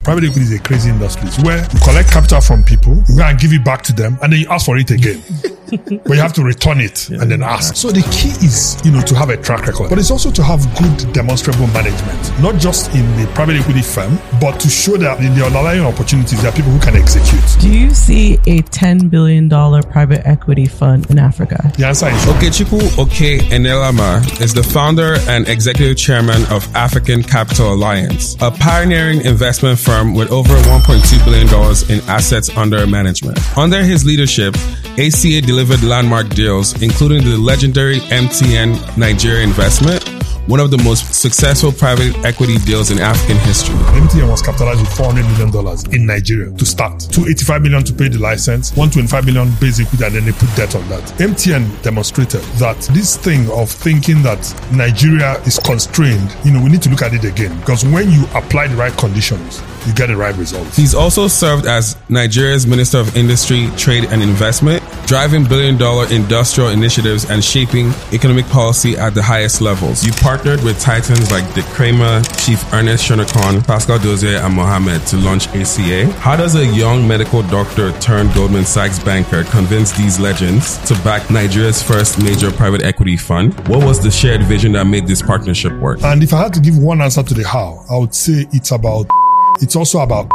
Private equity is a crazy industry. It's where you collect capital from people, you go and give it back to them, and then you ask for it again. But you have to return it and then ask. So the key is, to have a track record, but it's also to have good demonstrable management, not just in the private equity firm, but to show that in the underlying opportunities, there are people who can execute. Do you see a $10 billion private equity fund in Africa? The answer is Okechukwu Oke Enelama is the founder and executive chairman of African Capital Alliance, a pioneering investment firm with over $1.2 billion in assets under management. Under his leadership, ACA delivered landmark deals, including the legendary MTN Nigeria investment, one of the most successful private equity deals in African history. MTN was capitalized with $400 million in Nigeria to start. $285 million to pay the license, $125 million basic, and then they put debt on that. MTN demonstrated that this thing of thinking that Nigeria is constrained, we need to look at it again. Because when you apply the right conditions, you get the right results. He's also served as Nigeria's Minister of Industry, Trade and Investment, driving billion-dollar industrial initiatives and shaping economic policy at the highest levels. You partnered with titans like Dick Kramer, Chief Ernest Shonekan, Pascal Dozier, and Mohammed to launch ACA. How does a young medical doctor turned Goldman Sachs banker convince these legends to back Nigeria's first major private equity fund? What was the shared vision that made this partnership work? And if I had to give one answer to the how, I would say it's also about.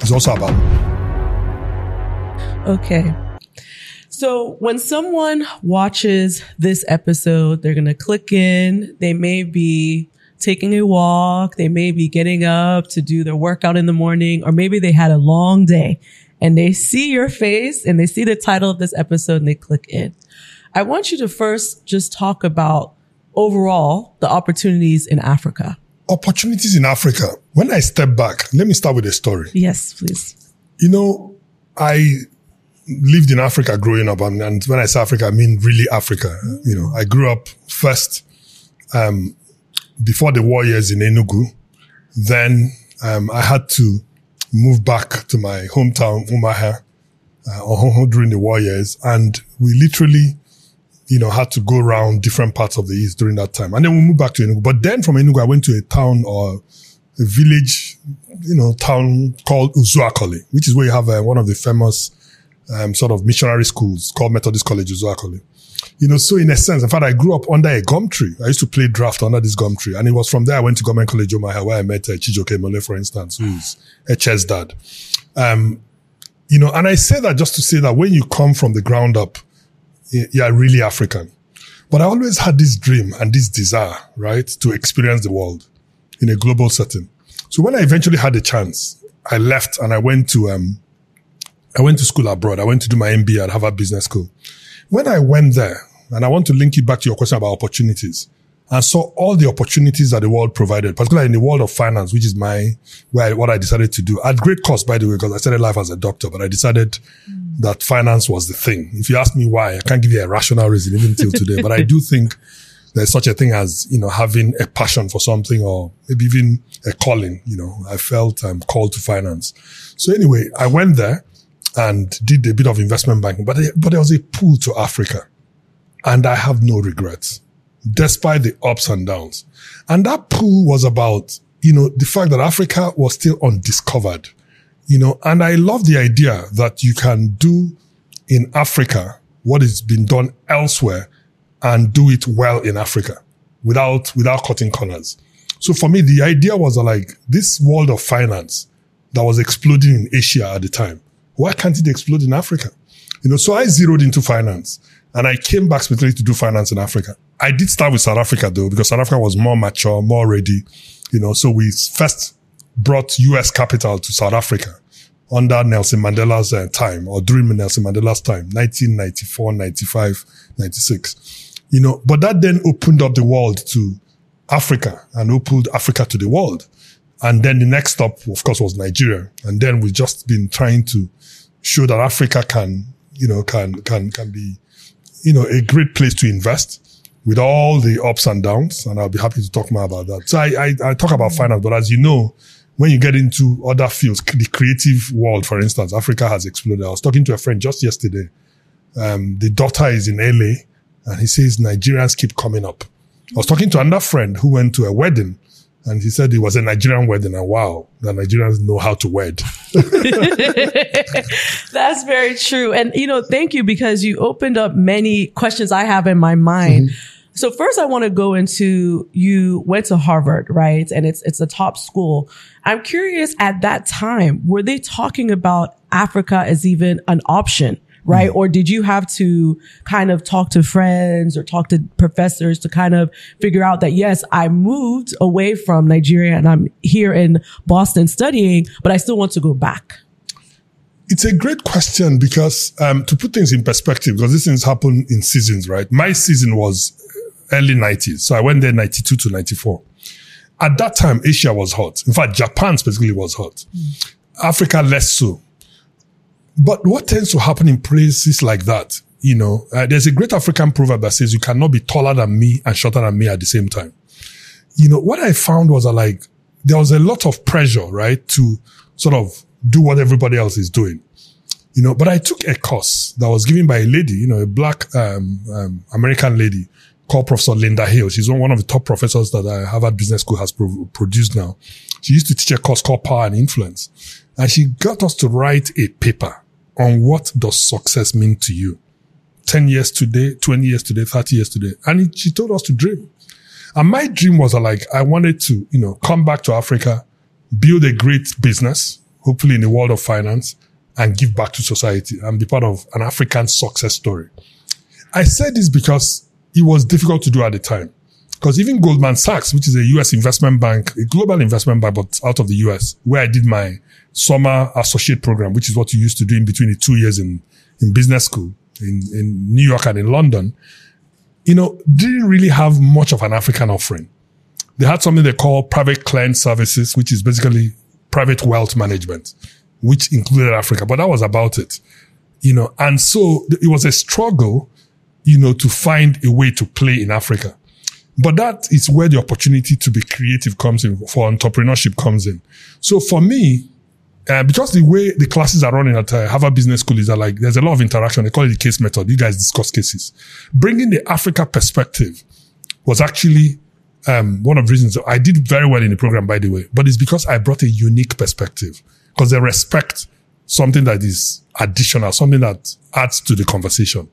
Okay. So when someone watches this episode, they're going to click in. They may be taking a walk. They may be getting up to do their workout in the morning, or maybe they had a long day and they see your face and they see the title of this episode and they click in. I want you to first just talk about overall the opportunities in Africa. Opportunities in Africa. When I step back, let me start with a story. Yes, please. I lived in Africa growing up, and when I say Africa, I mean really Africa. I grew up first before the war years in Enugu. Then I had to move back to my hometown, Umuahia, during the war years, and we literally had to go around different parts of the East during that time. And then we moved back to Enugu. But then from Enugu, I went to a town or a village, town called Uzuakoli, which is where you have one of the famous sort of missionary schools called Methodist College Uzuakoli. So in a sense, in fact, I grew up under a gum tree. I used to play draft under this gum tree. And it was from there I went to Government College Umuahia, where I met Chijoke Mole, for instance, who is a chess dad. And I say that just to say that when you come from the ground up, you're really African. But I always had this dream and this desire, right, to experience the world in a global setting. So when I eventually had the chance, I left and I went to school abroad. I went to do my MBA at Harvard Business School. When I went there, and I want to link it back to your question about opportunities, I saw all the opportunities that the world provided, particularly in the world of finance, which is what I decided to do. At great cost, by the way, because I started life as a doctor, but I decided that finance was the thing. If you ask me why, I can't give you a rational reason even till today, but I do think there's such a thing as, having a passion for something or maybe even a calling. I felt I'm called to finance. So anyway, I went there and did a bit of investment banking, but there was a pull to Africa, and I have no regrets, despite the ups and downs. And that pull was about, the fact that Africa was still undiscovered, and I love the idea that you can do in Africa what is being done elsewhere and do it well in Africa without cutting corners. So for me, the idea was like this world of finance that was exploding in Asia at the time. Why can't it explode in Africa? So I zeroed into finance and I came back specifically to do finance in Africa. I did start with South Africa though, because South Africa was more mature, more ready, so we first brought US capital to South Africa under Nelson Mandela's time, or during Nelson Mandela's time, 1994, 95, 96. But that then opened up the world to Africa and opened Africa to the world. And then the next stop, of course, was Nigeria. And then we've just been trying to show that Africa can be, a great place to invest with all the ups and downs. And I'll be happy to talk more about that. So I talk about finance, but as you know, when you get into other fields, the creative world, for instance, Africa has exploded. I was talking to a friend just yesterday. The daughter is in LA and he says Nigerians keep coming up. I was talking to another friend who went to a wedding And he said it was a Nigerian wedding, and wow, the Nigerians know how to wed. That's very true. And, thank you, because you opened up many questions I have in my mind. So first I want to go into, you went to Harvard, right? And it's a top school. I'm curious, at that time, were they talking about Africa as even an option? Right? Or did you have to kind of talk to friends or talk to professors to kind of figure out that, yes, I moved away from Nigeria and I'm here in Boston studying, but I still want to go back? It's a great question because, to put things in perspective, because these things happen in seasons, right? My season was early 90s. So I went there 92 to 94. At that time, Asia was hot. In fact, Japan specifically was hot. Africa less so. But what tends to happen in places like that, there's a great African proverb that says you cannot be taller than me and shorter than me at the same time. What I found was there was a lot of pressure, right, to sort of do what everybody else is doing. But I took a course that was given by a lady, a black, American lady called Professor Linda Hale. She's one of the top professors that Harvard Business School has produced now. She used to teach a course called Power and Influence. And she got us to write a paper on what does success mean to you. 10 years today, 20 years today, 30 years today. And she told us to dream. And my dream was I wanted to, come back to Africa, build a great business, hopefully in the world of finance, and give back to society and be part of an African success story. I said this because it was difficult to do at the time. Because even Goldman Sachs, which is a US investment bank, a global investment bank, but out of the US, where I did my summer associate program, which is what you used to do in between the 2 years in business school in New York and in London, didn't really have much of an African offering. They had something they call private client services, which is basically private wealth management, which included Africa, but that was about it. And so it was a struggle, to find a way to play in Africa. But that is where the opportunity to be creative comes in, for entrepreneurship comes in. So for me, because the way the classes are running at Harvard Business School is that there's a lot of interaction. They call it the case method. You guys discuss cases. Bringing the Africa perspective was actually one of the reasons I did very well in the program, by the way. But it's because I brought a unique perspective, because they respect something that is additional, something that adds to the conversation.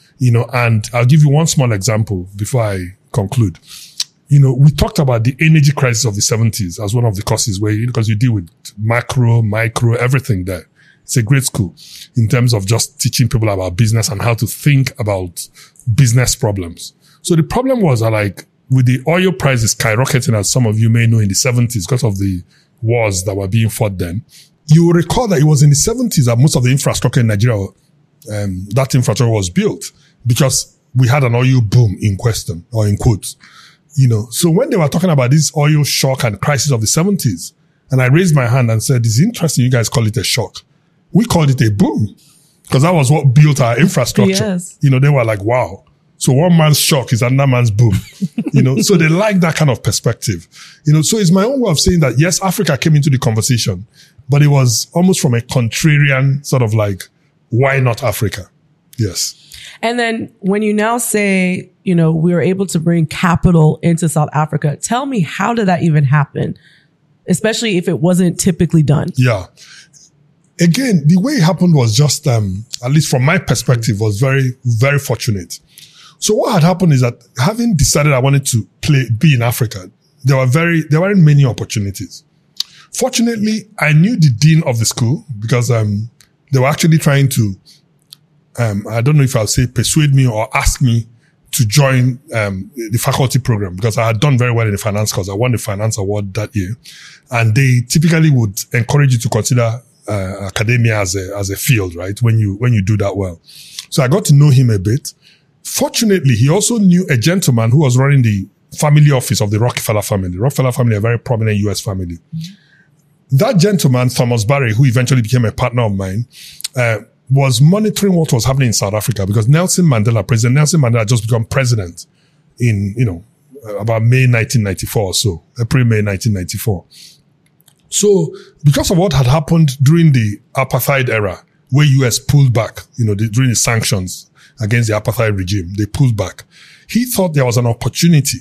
And I'll give you one small example before I conclude. We talked about the energy crisis of the 70s as one of the courses where, because you deal with macro, micro, everything there. It's a great school in terms of just teaching people about business and how to think about business problems. So the problem was with the oil prices skyrocketing, as some of you may know, in the 70s because of the wars that were being fought then, you will recall that it was in the 70s that most of the infrastructure in Nigeria, that infrastructure was built because we had an oil boom in question, or in quotes. So when they were talking about this oil shock and crisis of the 70s, and I raised my hand and said, it's interesting you guys call it a shock. We called it a boom because that was what built our infrastructure. Yes. They were like, wow. So one man's shock is another man's boom. So they like that kind of perspective. So it's my own way of saying that, yes, Africa came into the conversation, but it was almost from a contrarian sort of why not Africa? Yes. And then when you now say, we were able to bring capital into South Africa, tell me, how did that even happen? Especially if it wasn't typically done. Yeah. Again, the way it happened was just, at least from my perspective, was very, very fortunate. So what had happened is that, having decided I wanted to be in Africa, there weren't many opportunities. Fortunately, I knew the dean of the school because, they were actually trying to, I don't know if I'll say persuade me or ask me to join the faculty program, because I had done very well in the finance course. I won the finance award that year. And they typically would encourage you to consider academia as a field, right? When you do that well. So I got to know him a bit. Fortunately, he also knew a gentleman who was running the family office of the Rockefeller family. The Rockefeller family, a very prominent US family. That gentleman, Thomas Barry, who eventually became a partner of mine, was monitoring what was happening in South Africa, because President Nelson Mandela had just become president in, about May 1994 or so, May 1994. So because of what had happened during the apartheid era, where US pulled back, during the sanctions against the apartheid regime, they pulled back. He thought there was an opportunity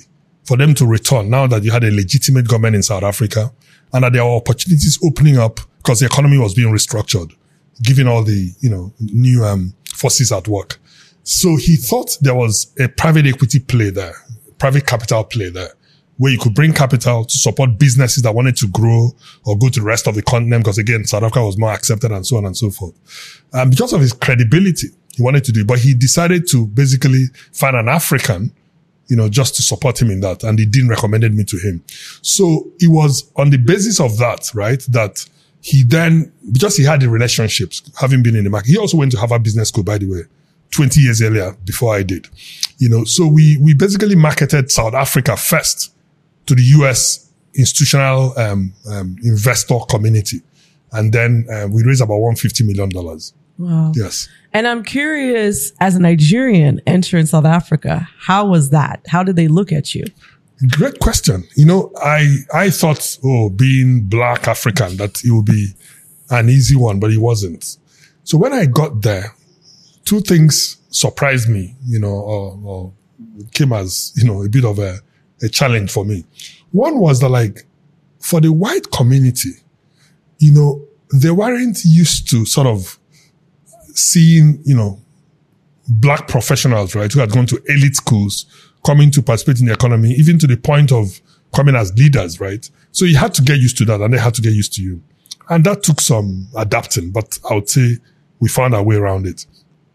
for them to return now that you had a legitimate government in South Africa and that there were opportunities opening up because the economy was being restructured, given all the, new forces at work. So he thought there was a private equity play there, private capital play there, where you could bring capital to support businesses that wanted to grow or go to the rest of the continent, because again, South Africa was more accepted and so on and so forth. Because of his credibility, he wanted to do it, but he decided to basically find an African, just to support him in that. And he didn't recommended me to him. So it was on the basis of that, right, that he then, because he had the relationships, having been in the market, he also went to Harvard Business School, by the way, 20 years earlier before I did. So we basically marketed South Africa first to the US institutional investor community. And then we raised about $150 million. Wow. Yes. And I'm curious, as a Nigerian entering South Africa, how was that? How did they look at you? Great question. I thought, being Black African, that it would be an easy one, but it wasn't. So when I got there, two things surprised me, or came as, a bit of a challenge for me. One was that, for the white community, they weren't used to sort of seeing, Black professionals, right, who had gone to elite schools, coming to participate in the economy, even to the point of coming as leaders, right? So you had to get used to that, and they had to get used to you. And that took some adapting, but I would say we found our way around it.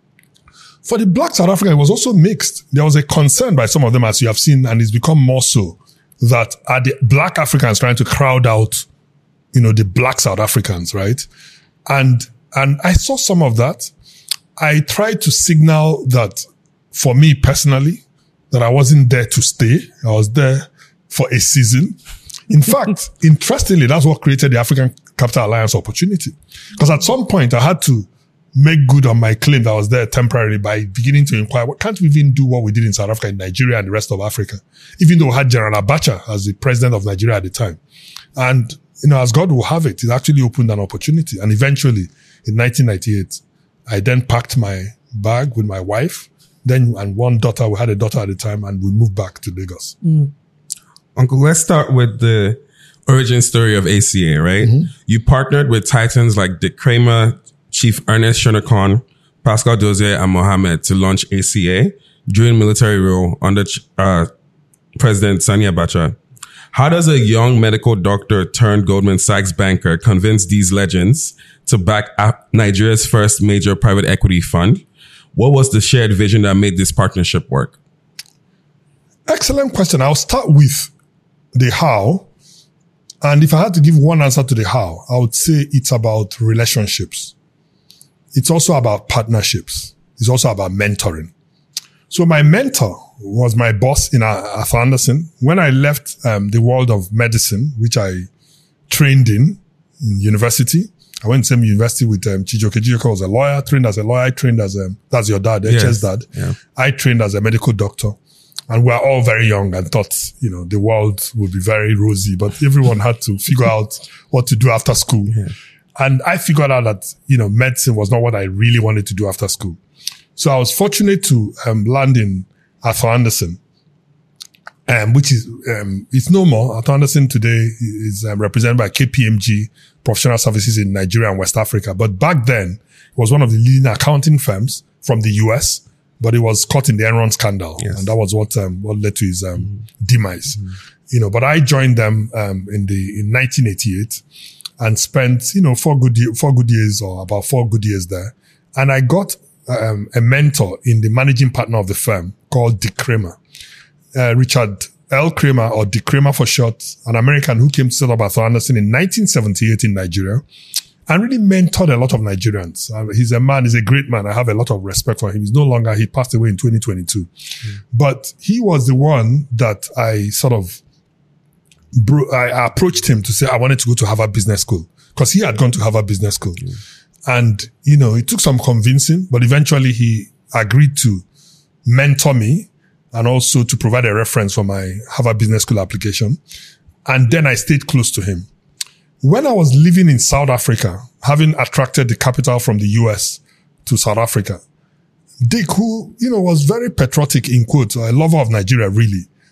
For the Black South African, it was also mixed. There was a concern by some of them, as you have seen, and it's become more so, that are the Black Africans trying to crowd out, the Black South Africans, right? And I saw some of that. I tried to signal that for me personally, that I wasn't there to stay. I was there for a season. In fact, interestingly, that's what created the African Capital Alliance opportunity. Because at some point I had to make good on my claim that I was there temporarily by beginning to inquire, can't we even do what we did in South Africa, in Nigeria and the rest of Africa? Even though we had General Abacha as the president of Nigeria at the time. And, as God will have it, it actually opened an opportunity. And eventually, in 1998, I then packed my bag with my wife, and one daughter. We had a daughter at the time, and we moved back to Lagos. Mm. Uncle, let's start with the origin story of ACA, right? Mm-hmm. You partnered with titans like Dick Kramer, Chief Ernest Shonekan, Pascal Dozier, and Mohammed to launch ACA during military rule under President Sani Abacha. How does a young medical doctor turned Goldman Sachs banker convince these legends to back Nigeria's first major private equity fund? What was the shared vision that made this partnership work? Excellent question. I'll start with the how. And if I had to give one answer to the how, I would say it's about relationships. It's also about partnerships. It's also about mentoring. So my mentor was my boss in Arthur Andersen. When I left the world of medicine, which I trained in university, I went to the same university with Chijioke. Chijioke was a lawyer, trained as a lawyer. I trained as that's your dad, HS dad. Yeah. I trained as a medical doctor. And we were all very young and thought, the world would be very rosy, but everyone had to figure out what to do after school. Yeah. And I figured out that, medicine was not what I really wanted to do after school. So I was fortunate to land in Arthur Andersen, which is, it's no more. Arthur Andersen today is represented by KPMG Professional Services in Nigeria and West Africa. But back then, it was one of the leading accounting firms from the US, but it was caught in the Enron scandal. Yes. And that was what led to his demise. Mm-hmm. But I joined them in 1988 and spent, 4 good years or about 4 good years there. And I got a mentor in the managing partner of the firm called Dick Kramer. Richard L. Kramer, or Dick Kramer for short, an American who came to set up Arthur Andersen in 1978 in Nigeria and really mentored a lot of Nigerians. He's a great man. I have a lot of respect for him. He's no longer, he passed away in 2022. But he was the one that I sort of, I approached him to say I wanted to go to Harvard Business School because he had gone to Harvard Business School. And, it took some convincing, but eventually he agreed to mentor me and also to provide a reference for my Harvard Business School application. And then I stayed close to him. When I was living in South Africa, having attracted the capital from the US to South Africa, Dick, who, was very patriotic in quotes, a lover of Nigeria, really,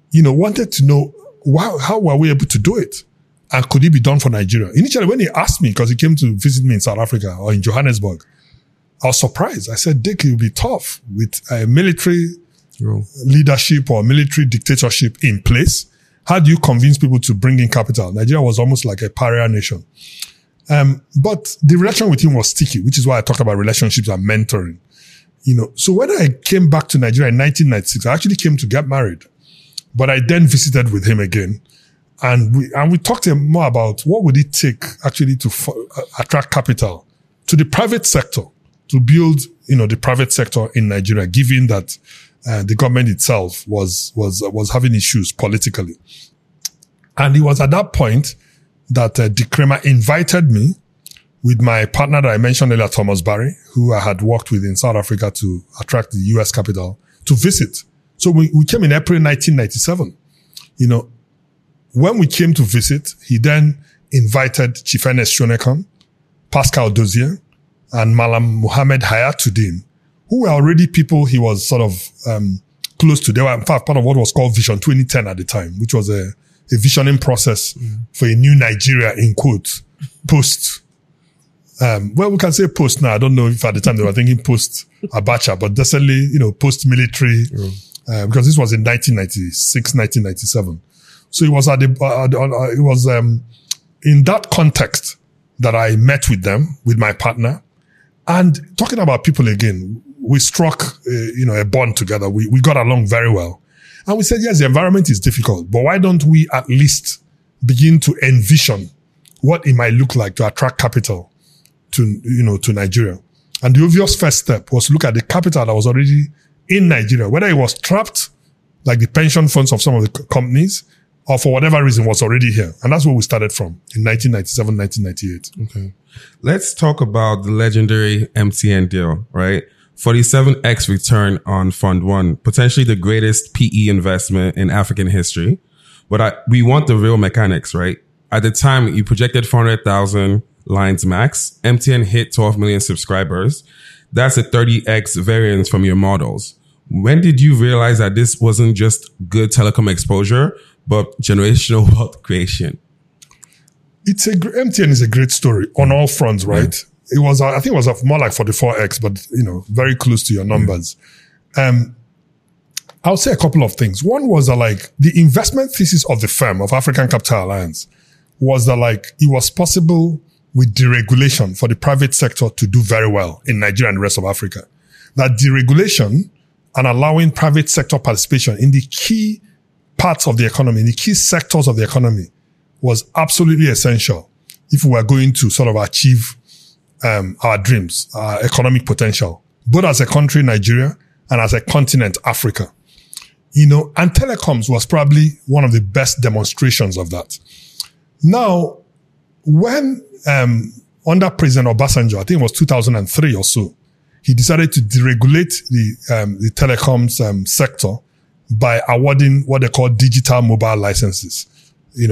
wanted to know how were we able to do it? And could it be done for Nigeria? Initially, when he asked me, because he came to visit me in South Africa or in Johannesburg, I was surprised. I said, Dick, it will be tough with a military leadership or military dictatorship in place. How do you convince people to bring in capital? Nigeria was almost like a pariah nation. But the relation with him was sticky, which is why I talked about relationships and mentoring. So when I came back to Nigeria in 1996, I actually came to get married, but I then visited with him again. And we talked to him more about what would it take actually to attract capital to the private sector, to build, the private sector in Nigeria, given that the government itself was having issues politically. And it was at that point that Dick Kramer invited me with my partner that I mentioned earlier, Thomas Barry, who I had worked with in South Africa to attract the US capital, to visit. So we came in April 1997. When we came to visit, he then invited Chief Ernest Shonekan, Pascal Dozier, and Malam Muhammad Hayatuddin, who were already people he was sort of close to. They were, in fact, part of what was called Vision 2010 at the time, which was a visioning process for a new Nigeria, in quotes, post. We can say post now. I don't know if at the time they were thinking post Abacha, but definitely, post-military, because this was in 1996, 1997. So it was in that context that I met with them, with my partner. And talking about people again, we struck, a bond together. We got along very well. And we said, yes, the environment is difficult, but why don't we at least begin to envision what it might look like to attract capital to Nigeria? And the obvious first step was to look at the capital that was already in Nigeria, whether it was trapped, like the pension funds of some of the companies, or for whatever reason was already here. And that's where we started from in 1997, 1998. Okay. Let's talk about the legendary MTN deal, right? 47x return on Fund 1, potentially the greatest PE investment in African history. But we want the real mechanics, right? At the time, you projected 400,000 lines max. MTN hit 12 million subscribers. That's a 30x variance from your models. When did you realize that this wasn't just good telecom exposure, but generational wealth creation? MTN is a great story on all fronts, right? Yeah. It was, I think it was more like 44x, but, very close to your numbers. I'll say a couple of things. One was that the investment thesis of the firm, of African Capital Alliance, was that it was possible with deregulation for the private sector to do very well in Nigeria and the rest of Africa. That deregulation and allowing private sector participation in the key parts of the economy, in the key sectors of the economy, was absolutely essential if we were going to sort of achieve our dreams, our economic potential, both as a country, Nigeria, and as a continent, Africa. And telecoms was probably one of the best demonstrations of that. Now, when under President Obasanjo, I think it was 2003 or so, he decided to deregulate the telecoms sector by awarding what they call digital mobile licenses. We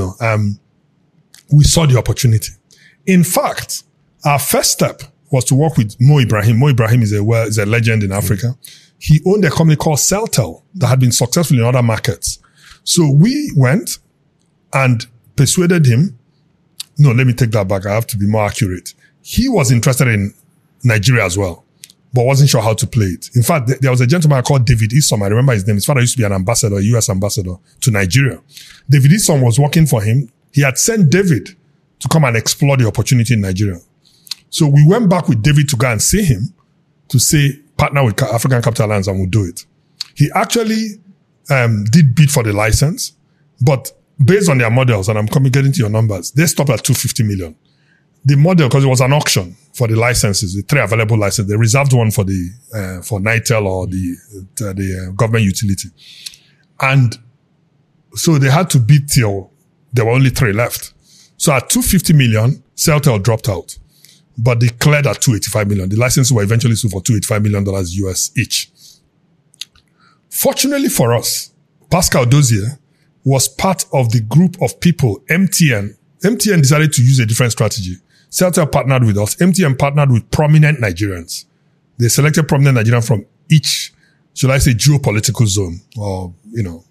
saw the opportunity. In fact, our first step was to work with Mo Ibrahim. Mo Ibrahim is a legend in Africa. He owned a company called Celtel that had been successful in other markets. So we went and persuaded him. No, let me take that back. I have to be more accurate. He was interested in Nigeria as well, but wasn't sure how to play it. In fact, there was a gentleman called David Isom. I remember his name. His father used to be an ambassador, a US ambassador to Nigeria. David Isom was working for him. He had sent David to come and explore the opportunity in Nigeria. So we went back with David to go and see him to say, partner with African Capital Alliance and we'll do it. He actually did bid for the license, but based on their models, and I'm getting to your numbers, they stopped at 250 million. The model, because it was an auction for the licenses, the 3 available licenses, they reserved one for for Nitel or the government utility. And so they had to bid till there were only 3 left. So at 250 million, Celtel dropped out, but they cleared at 285 million. The licenses were eventually sold for $285 million US each. Fortunately for us, Pascal Dozier was part of the group of people, MTN. MTN decided to use a different strategy. Celtel partnered with us. MTN partnered with prominent Nigerians. They selected prominent Nigerians from each, should I say, geopolitical zone or,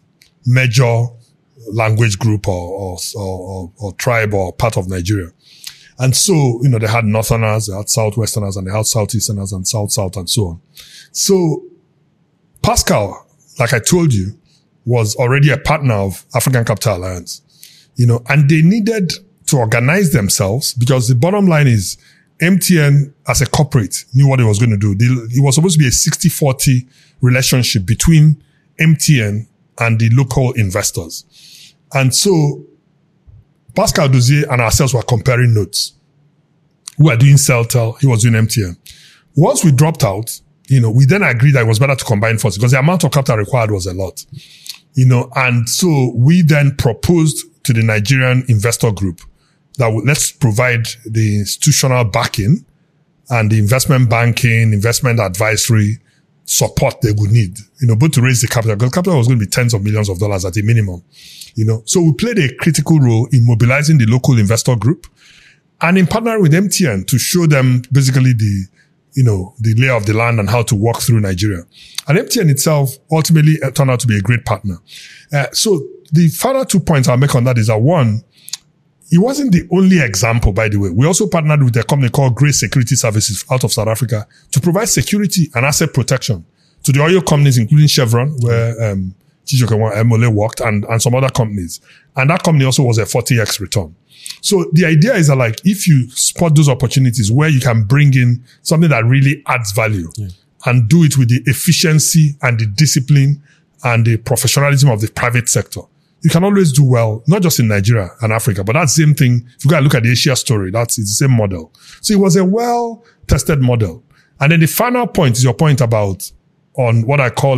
major language group or tribe or part of Nigeria. And so, they had Northerners, they had Southwesterners, and they had Southeasterners and South and so on. So Pascal, like I told you, was already a partner of African Capital Alliance, and they needed to organize themselves because the bottom line is MTN as a corporate knew what it was going to do. It was supposed to be a 60-40 relationship between MTN and the local investors. And so Pascal Dozier and ourselves were comparing notes. We were doing Celtel, he was doing MTN. Once we dropped out, we then agreed that it was better to combine forces because the amount of capital required was a lot. And so we then proposed to the Nigerian investor group that let's provide the institutional backing and the investment banking, investment advisory support they would need, both to raise the capital, because capital was going to be tens of millions of dollars at a minimum, So we played a critical role in mobilizing the local investor group and in partnering with MTN to show them basically the lay of the land and how to walk through Nigeria. And MTN itself ultimately turned out to be a great partner. So the further 2 points I'll make on that is that one, it wasn't the only example, by the way. We also partnered with a company called Grace Security Services out of South Africa to provide security and asset protection to the oil companies, including Chevron, where Chijioke Emole worked, and some other companies. And that company also was a 40x return. So the idea is that if you spot those opportunities where you can bring in something that really adds value and do it with the efficiency and the discipline and the professionalism of the private sector, you can always do well, not just in Nigeria and Africa, but that same thing. If you go and look at the Asia story, it's the same model. So it was a well-tested model. And then the final point is your point about on what I call,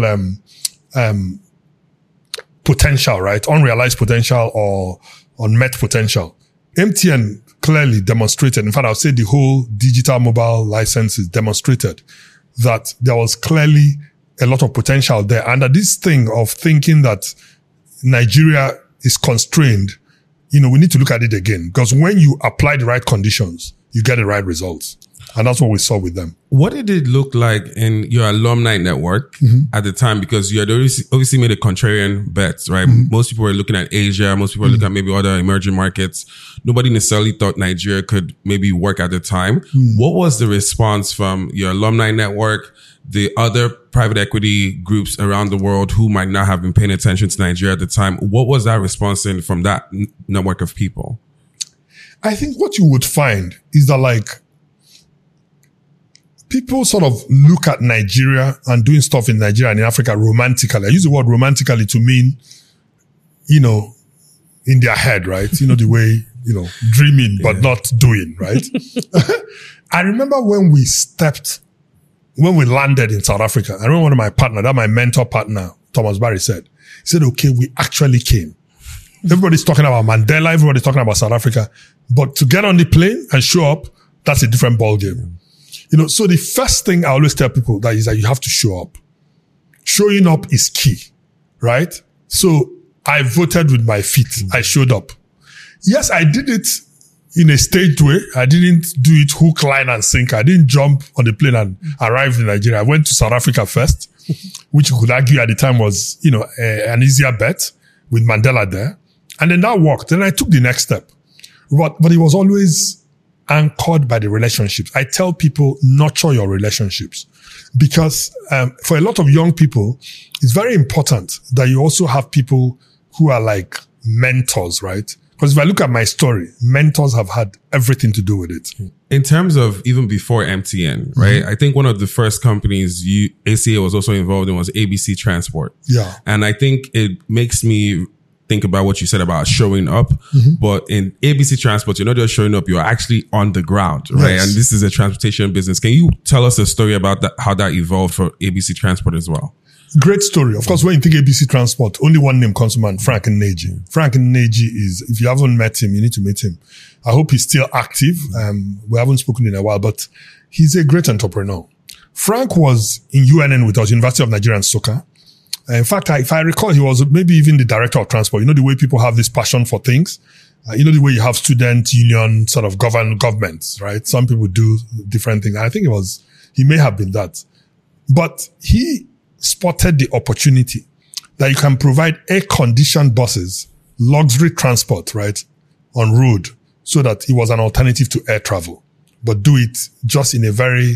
potential, right? Unrealized potential or unmet potential. MTN clearly demonstrated, in fact, I would say the whole digital mobile licenses demonstrated that there was clearly a lot of potential there. And that this thing of thinking that Nigeria is constrained, we need to look at it again. Because when you apply the right conditions, you get the right results. And that's what we saw with them. What did it look like in your alumni network at the time? Because you had obviously made a contrarian bet, right? Most people were looking at Asia. Most people were looking at maybe other emerging markets. Nobody necessarily thought Nigeria could maybe work at the time. What was the response from your alumni network, the other private equity groups around the world who might not have been paying attention to Nigeria at the time? What was that response in from that network of people? I think what you would find is that people sort of look at Nigeria and doing stuff in Nigeria and in Africa romantically. I use the word romantically to mean, in their head, right? The way, dreaming, but not doing, right? I remember when we landed in South Africa, I remember one of my partner, my mentor partner, Thomas Barry he said, okay, we actually came. Everybody's talking about Mandela, everybody's talking about South Africa, but to get on the plane and show up, that's a different ballgame. So the first thing I always tell people is that you have to show up. Showing up is key, right? So I voted with my feet. I showed up. Yes, I did it in a staged way. I didn't do it hook, line, and sinker. I didn't jump on the plane and arrive in Nigeria. I went to South Africa first, which you could argue at the time was, an easier bet with Mandela there. And then that worked. Then I took the next step. But it was always anchored by the relationships. I tell people, nurture your relationships. Because for a lot of young people, it's very important that you also have people who are like mentors, right? Because if I look at my story, mentors have had everything to do with it. In terms of even before MTN, right? I think one of the first companies ACA was also involved in was ABC Transport. Yeah. And I think it makes me think about what you said about showing up. But in ABC Transport, you're not just showing up, you're actually on the ground, right? Yes. And this is a transportation business. Can you tell us a story about that, how that evolved for ABC Transport as well? Great story. Of course, when you think ABC Transport, only one name comes to mind, Frank Nneji. Frank Nneji is, if you haven't met him, you need to meet him. I hope he's still active. We haven't spoken in a while, but he's a great entrepreneur. Frank was in UNN with us, University of Nigeria, Nsukka. In fact, if I recall, he was maybe even the director of transport. The way people have this passion for things. The way you have student union sort of governments, right? Some people do different things. I think he may have been that. But he spotted the opportunity that you can provide air-conditioned buses, luxury transport, right, on road, so that it was an alternative to air travel, but do it just in a very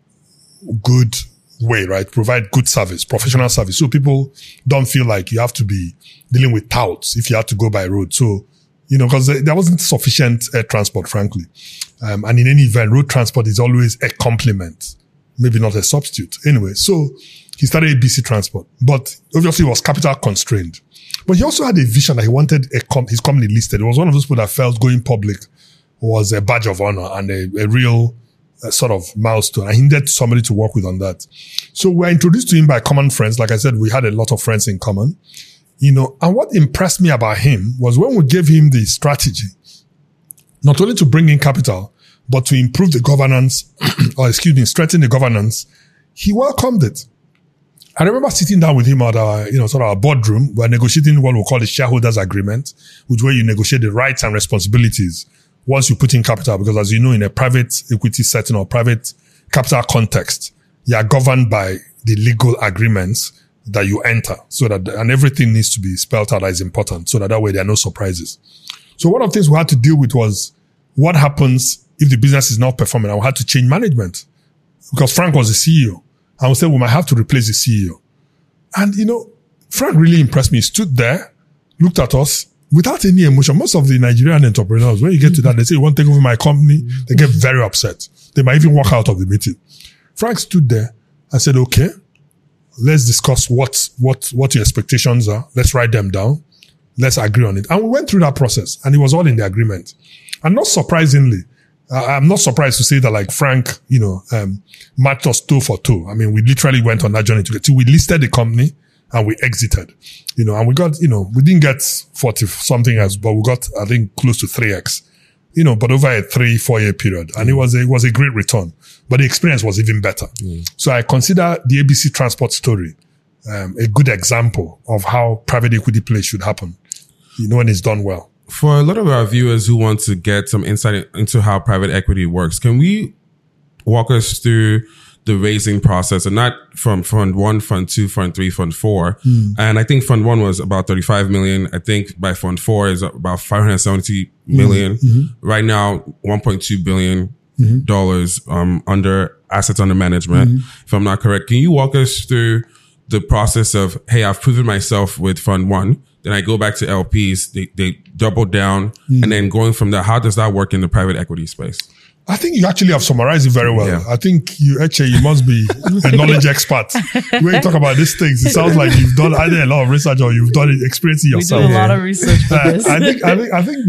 good way, right? Provide good service, professional service. So people don't feel like you have to be dealing with touts if you have to go by road. So, because there wasn't sufficient air transport, frankly. And in any event, road transport is always a complement, maybe not a substitute. Anyway, so he started ABC Transport, but obviously it was capital constrained. But he also had a vision that he wanted his company listed. It was one of those people that felt going public was a badge of honor and a real sort of milestone. And he needed somebody to work with on that. So we were introduced to him by common friends. Like I said, we had a lot of friends in common, and what impressed me about him was when we gave him the strategy, not only to bring in capital, but to improve the governance, strengthen the governance, he welcomed it. I remember sitting down with him at our, sort of our boardroom. We're negotiating what we call the shareholders agreement, which where you negotiate the rights and responsibilities once you put in capital. Because as you know, in a private equity setting or private capital context, you are governed by the legal agreements that you enter, and everything needs to be spelled out as important, so that way there are no surprises. So one of the things we had to deal with was what happens if the business is not performing, and we had to change management because Frank was the CEO. And we said we might have to replace the CEO. And, Frank really impressed me. He stood there, looked at us without any emotion. Most of the Nigerian entrepreneurs, when you get to that, they say, you want to take over my company? They get very upset. They might even walk out of the meeting. Frank stood there and said, okay, let's discuss what your expectations are. Let's write them down. Let's agree on it. And we went through that process, and it was all in the agreement. And not surprisingly, I'm not surprised to say that like Frank, matched us toe for toe. I mean, we literally went on that journey together. We listed the company and we exited, and we got, we didn't get 40 something else, but we got, I think, close to 3x, but over a 3-4 year period. And it was a great return, but the experience was even better. So I consider the ABC Transport story, a good example of how private equity play should happen, when it's done well. For a lot of our viewers who want to get some insight into how private equity works, can we walk us through the raising process, and not from fund 1, fund 2, fund 3, fund 4? And I think fund 1 was about 35 million. I think by fund 4 is about 570 million. Right now, $1.2 billion under assets under management. If I'm not correct, can you walk us through the process of, hey, I've proven myself with fund 1. Then I go back to LPs, they double down, and then going from there, how does that work in the private equity space? I think you actually have summarized it very well. Yeah. I think you must be a knowledge expert. When you talk about these things, it sounds like you've done either a lot of research or you've done it, experienced it yourself. We do a lot of research for this. I think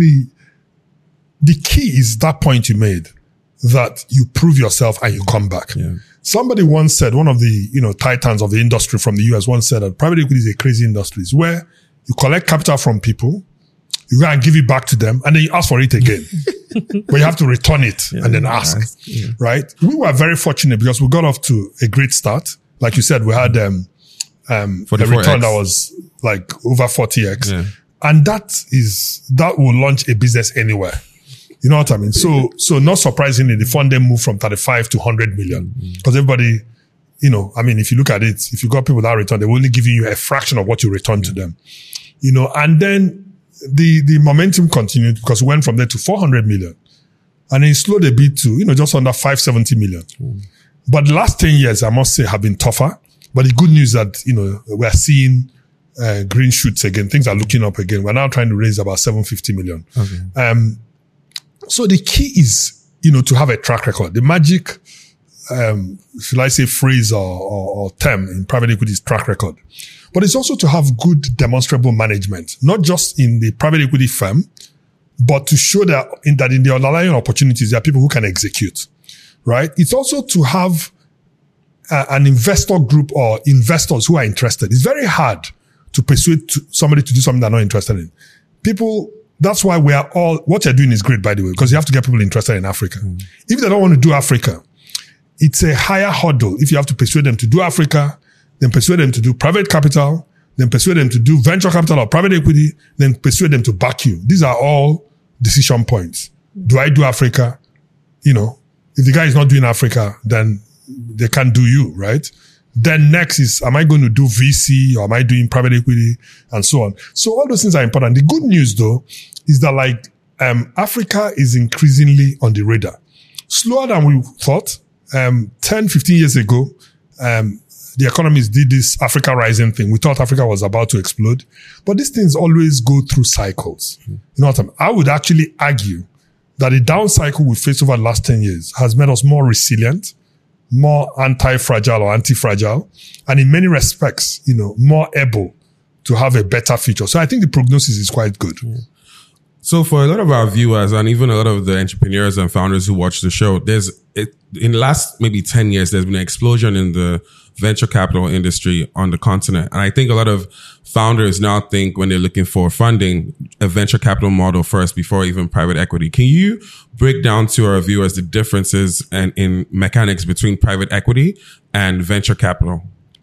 the key is that point you made, that you prove yourself and you come back. Yeah. Somebody once said, one of the, titans of the industry from the US once said that private equity is a crazy industry. It's where you collect capital from people, you go and give it back to them, and then you ask for it again. But you have to return it and then ask, right? We were very fortunate because we got off to a great start. Like you said, we had a return that was like over 40x. Yeah. And that will launch a business anywhere. You know what I mean? So not surprisingly, the fund then moved from 35 to 100 million. Because everybody, if you look at it, if you got people that return, they're only giving you a fraction of what you return to them. And then the momentum continued because we went from there to 400 million. And then it slowed a bit to, just under 570 million. But the last 10 years, I must say, have been tougher. But the good news that, we're seeing green shoots again. Things are looking up again. We're now trying to raise about 750 million. Okay. So the key is, to have a track record. The magic, should I say phrase or term in private equity is track record. But it's also to have good demonstrable management, not just in the private equity firm, but to show that in the underlying opportunities, there are people who can execute, right? It's also to have an investor group or investors who are interested. It's very hard to persuade somebody to do something they're not interested in. That's why what you're doing is great, by the way, because you have to get people interested in Africa. If they don't want to do Africa, it's a higher hurdle. If you have to persuade them to do Africa, then persuade them to do private capital, then persuade them to do venture capital or private equity, then persuade them to back you. These are all decision points. Do I do Africa? If the guy is not doing Africa, then they can't do you, right? Then next is, am I going to do VC or am I doing private equity and so on? So all those things are important. The good news though is that like, Africa is increasingly on the radar. Slower than we thought. 10, 15 years ago, the economists did this Africa Rising thing. We thought Africa was about to explode, but these things always go through cycles. You know what I mean? I would actually argue that the down cycle we faced over the last 10 years has made us more resilient, more anti-fragile or anti-fragile, and in many respects, you know, more able to have a better future. So I think the prognosis is quite good. Yeah. So for a lot of our viewers and even a lot of the entrepreneurs and founders who watch the show, in the last maybe 10 years, there's been an explosion in the venture capital industry on the continent. And I think a lot of founders now think when they're looking for funding, a venture capital model first before even private equity. Can you break down to our viewers the differences and in mechanics between private equity and venture capital?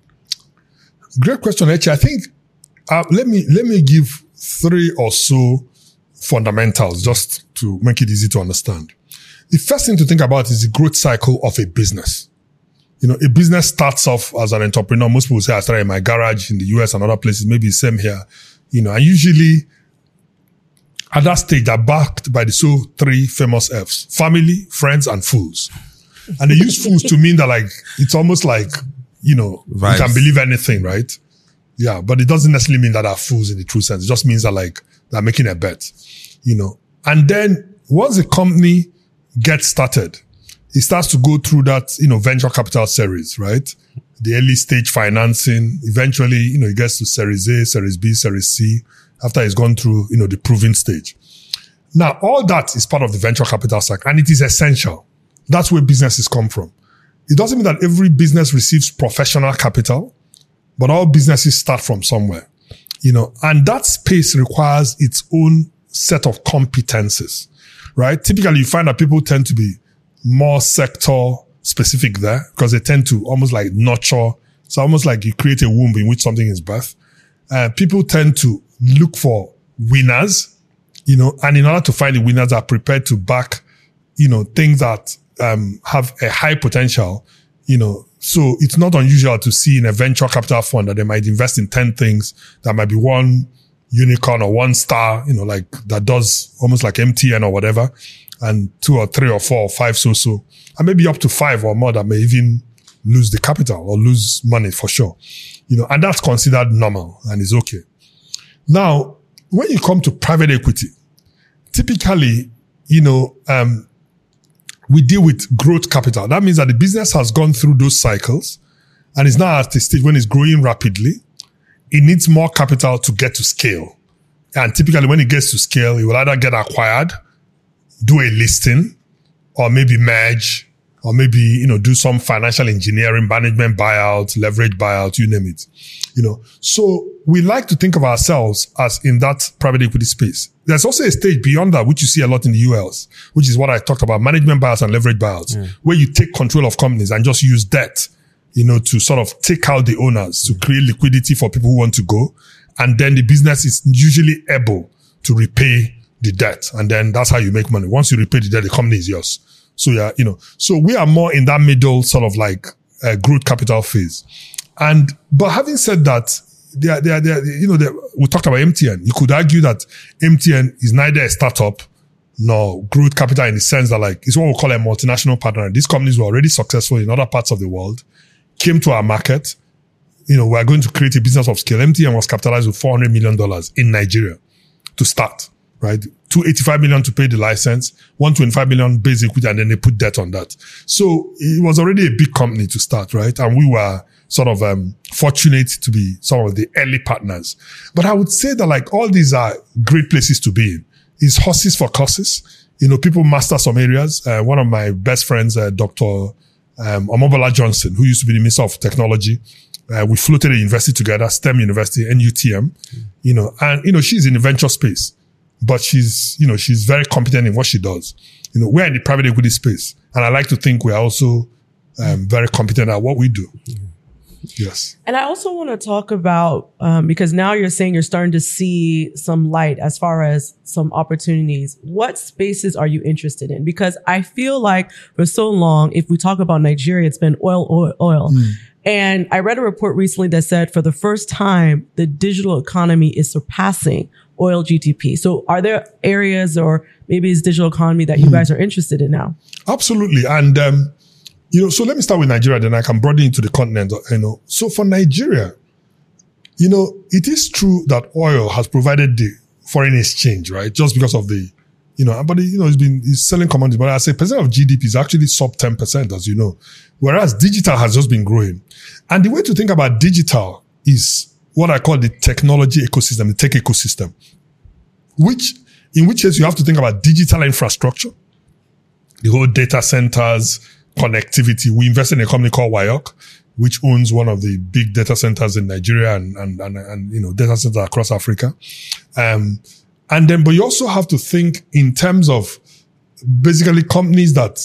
Great question, Echi. I think, let me give 3 or so fundamentals just to make it easy to understand. The first thing to think about is the growth cycle of a business. You know, a business starts off as an entrepreneur. Most people say I started in my garage in the US and other places, maybe the same here. You know, and usually at that stage they're backed by the 3 famous F's: family, friends, and fools. And they use fools to mean that like, it's almost like, you know, vibes. You can believe anything, right? Yeah. But it doesn't necessarily mean that they're fools in the true sense. It just means that like, they're making a bet, you know. And then once the company gets started, it starts to go through that, you know, venture capital series, right? The early stage financing. Eventually, you know, it gets to Series A, Series B, Series C, after it's gone through, you know, the proving stage. Now, all that is part of the venture capital cycle, and it is essential. That's where businesses come from. It doesn't mean that every business receives professional capital, but all businesses start from somewhere. You know, and that space requires its own set of competences, right? Typically, you find that people tend to be more sector specific there because they tend to almost like nurture. So almost like you create a womb in which something is birthed. People tend to look for winners, you know, and in order to find the winners are prepared to back, you know, things that, have a high potential, you know. So it's not unusual to see in a venture capital fund that they might invest in 10 things. That might be one unicorn or one star, you know, like that does almost like MTN or whatever, and 2 or 3 or 4 or 5 so, and maybe up to 5 or more that may even lose the capital or lose money for sure, you know, and that's considered normal and is okay. Now, when you come to private equity, typically, you know, we deal with growth capital. That means that the business has gone through those cycles and is now at the stage when it's growing rapidly. It needs more capital to get to scale. And typically when it gets to scale, it will either get acquired, do a listing, or maybe merge, or maybe, you know, do some financial engineering, management buyout, leverage buyout, you name it. You know, so we like to think of ourselves as in that private equity space. There's also a stage beyond that, which you see a lot in the US, which is what I talked about, management buyouts and leverage buyouts, where you take control of companies and just use debt, you know, to sort of take out the owners, to create liquidity for people who want to go. And then the business is usually able to repay the debt. And then that's how you make money. Once you repay the debt, the company is yours. So yeah, you know, so we are more in that middle sort of like growth capital phase. But having said that, we talked about MTN. You could argue that MTN is neither a startup nor growth capital in the sense that like, it's what we call a multinational partner. These companies were already successful in other parts of the world, came to our market. You know, we're going to create a business of scale. MTN was capitalized with $400 million in Nigeria to start, right? $285 million to pay the license, $125 million basic equity, and then they put debt on that. So it was already a big company to start, right? And we were sort of fortunate to be some of the early partners. But I would say that like all these are great places to be in. It's horses for courses. You know, people master some areas. One of my best friends, Dr. Omobola Johnson, who used to be the Minister of Technology, we floated a university together, STEM University, NUTM, you know, and, you know, she's in the venture space, but she's very competent in what she does. You know, we're in the private equity space, and I like to think we are also very competent at what we do. Yes. And I also want to talk about, because now you're saying you're starting to see some light as far as some opportunities. What spaces are you interested in? Because I feel like for so long, if we talk about Nigeria, it's been oil. And I read a report recently that said for the first time, the digital economy is surpassing oil GDP. So are there areas or maybe it's digital economy that you guys are interested in now? Absolutely. And, so let me start with Nigeria, then I can broaden into the continent, So for Nigeria, it is true that oil has provided the foreign exchange, right? Just because of the, but it's selling commodities. But as a percent of GDP is actually sub 10%, as you know. Whereas digital has just been growing. And the way to think about digital is what I call the technology ecosystem, the tech ecosystem, in which case you have to think about digital infrastructure, the whole data centers, connectivity. We invested in a company called Wayok, which owns one of the big data centers in Nigeria and data centers across Africa. But you also have to think in terms of basically companies that,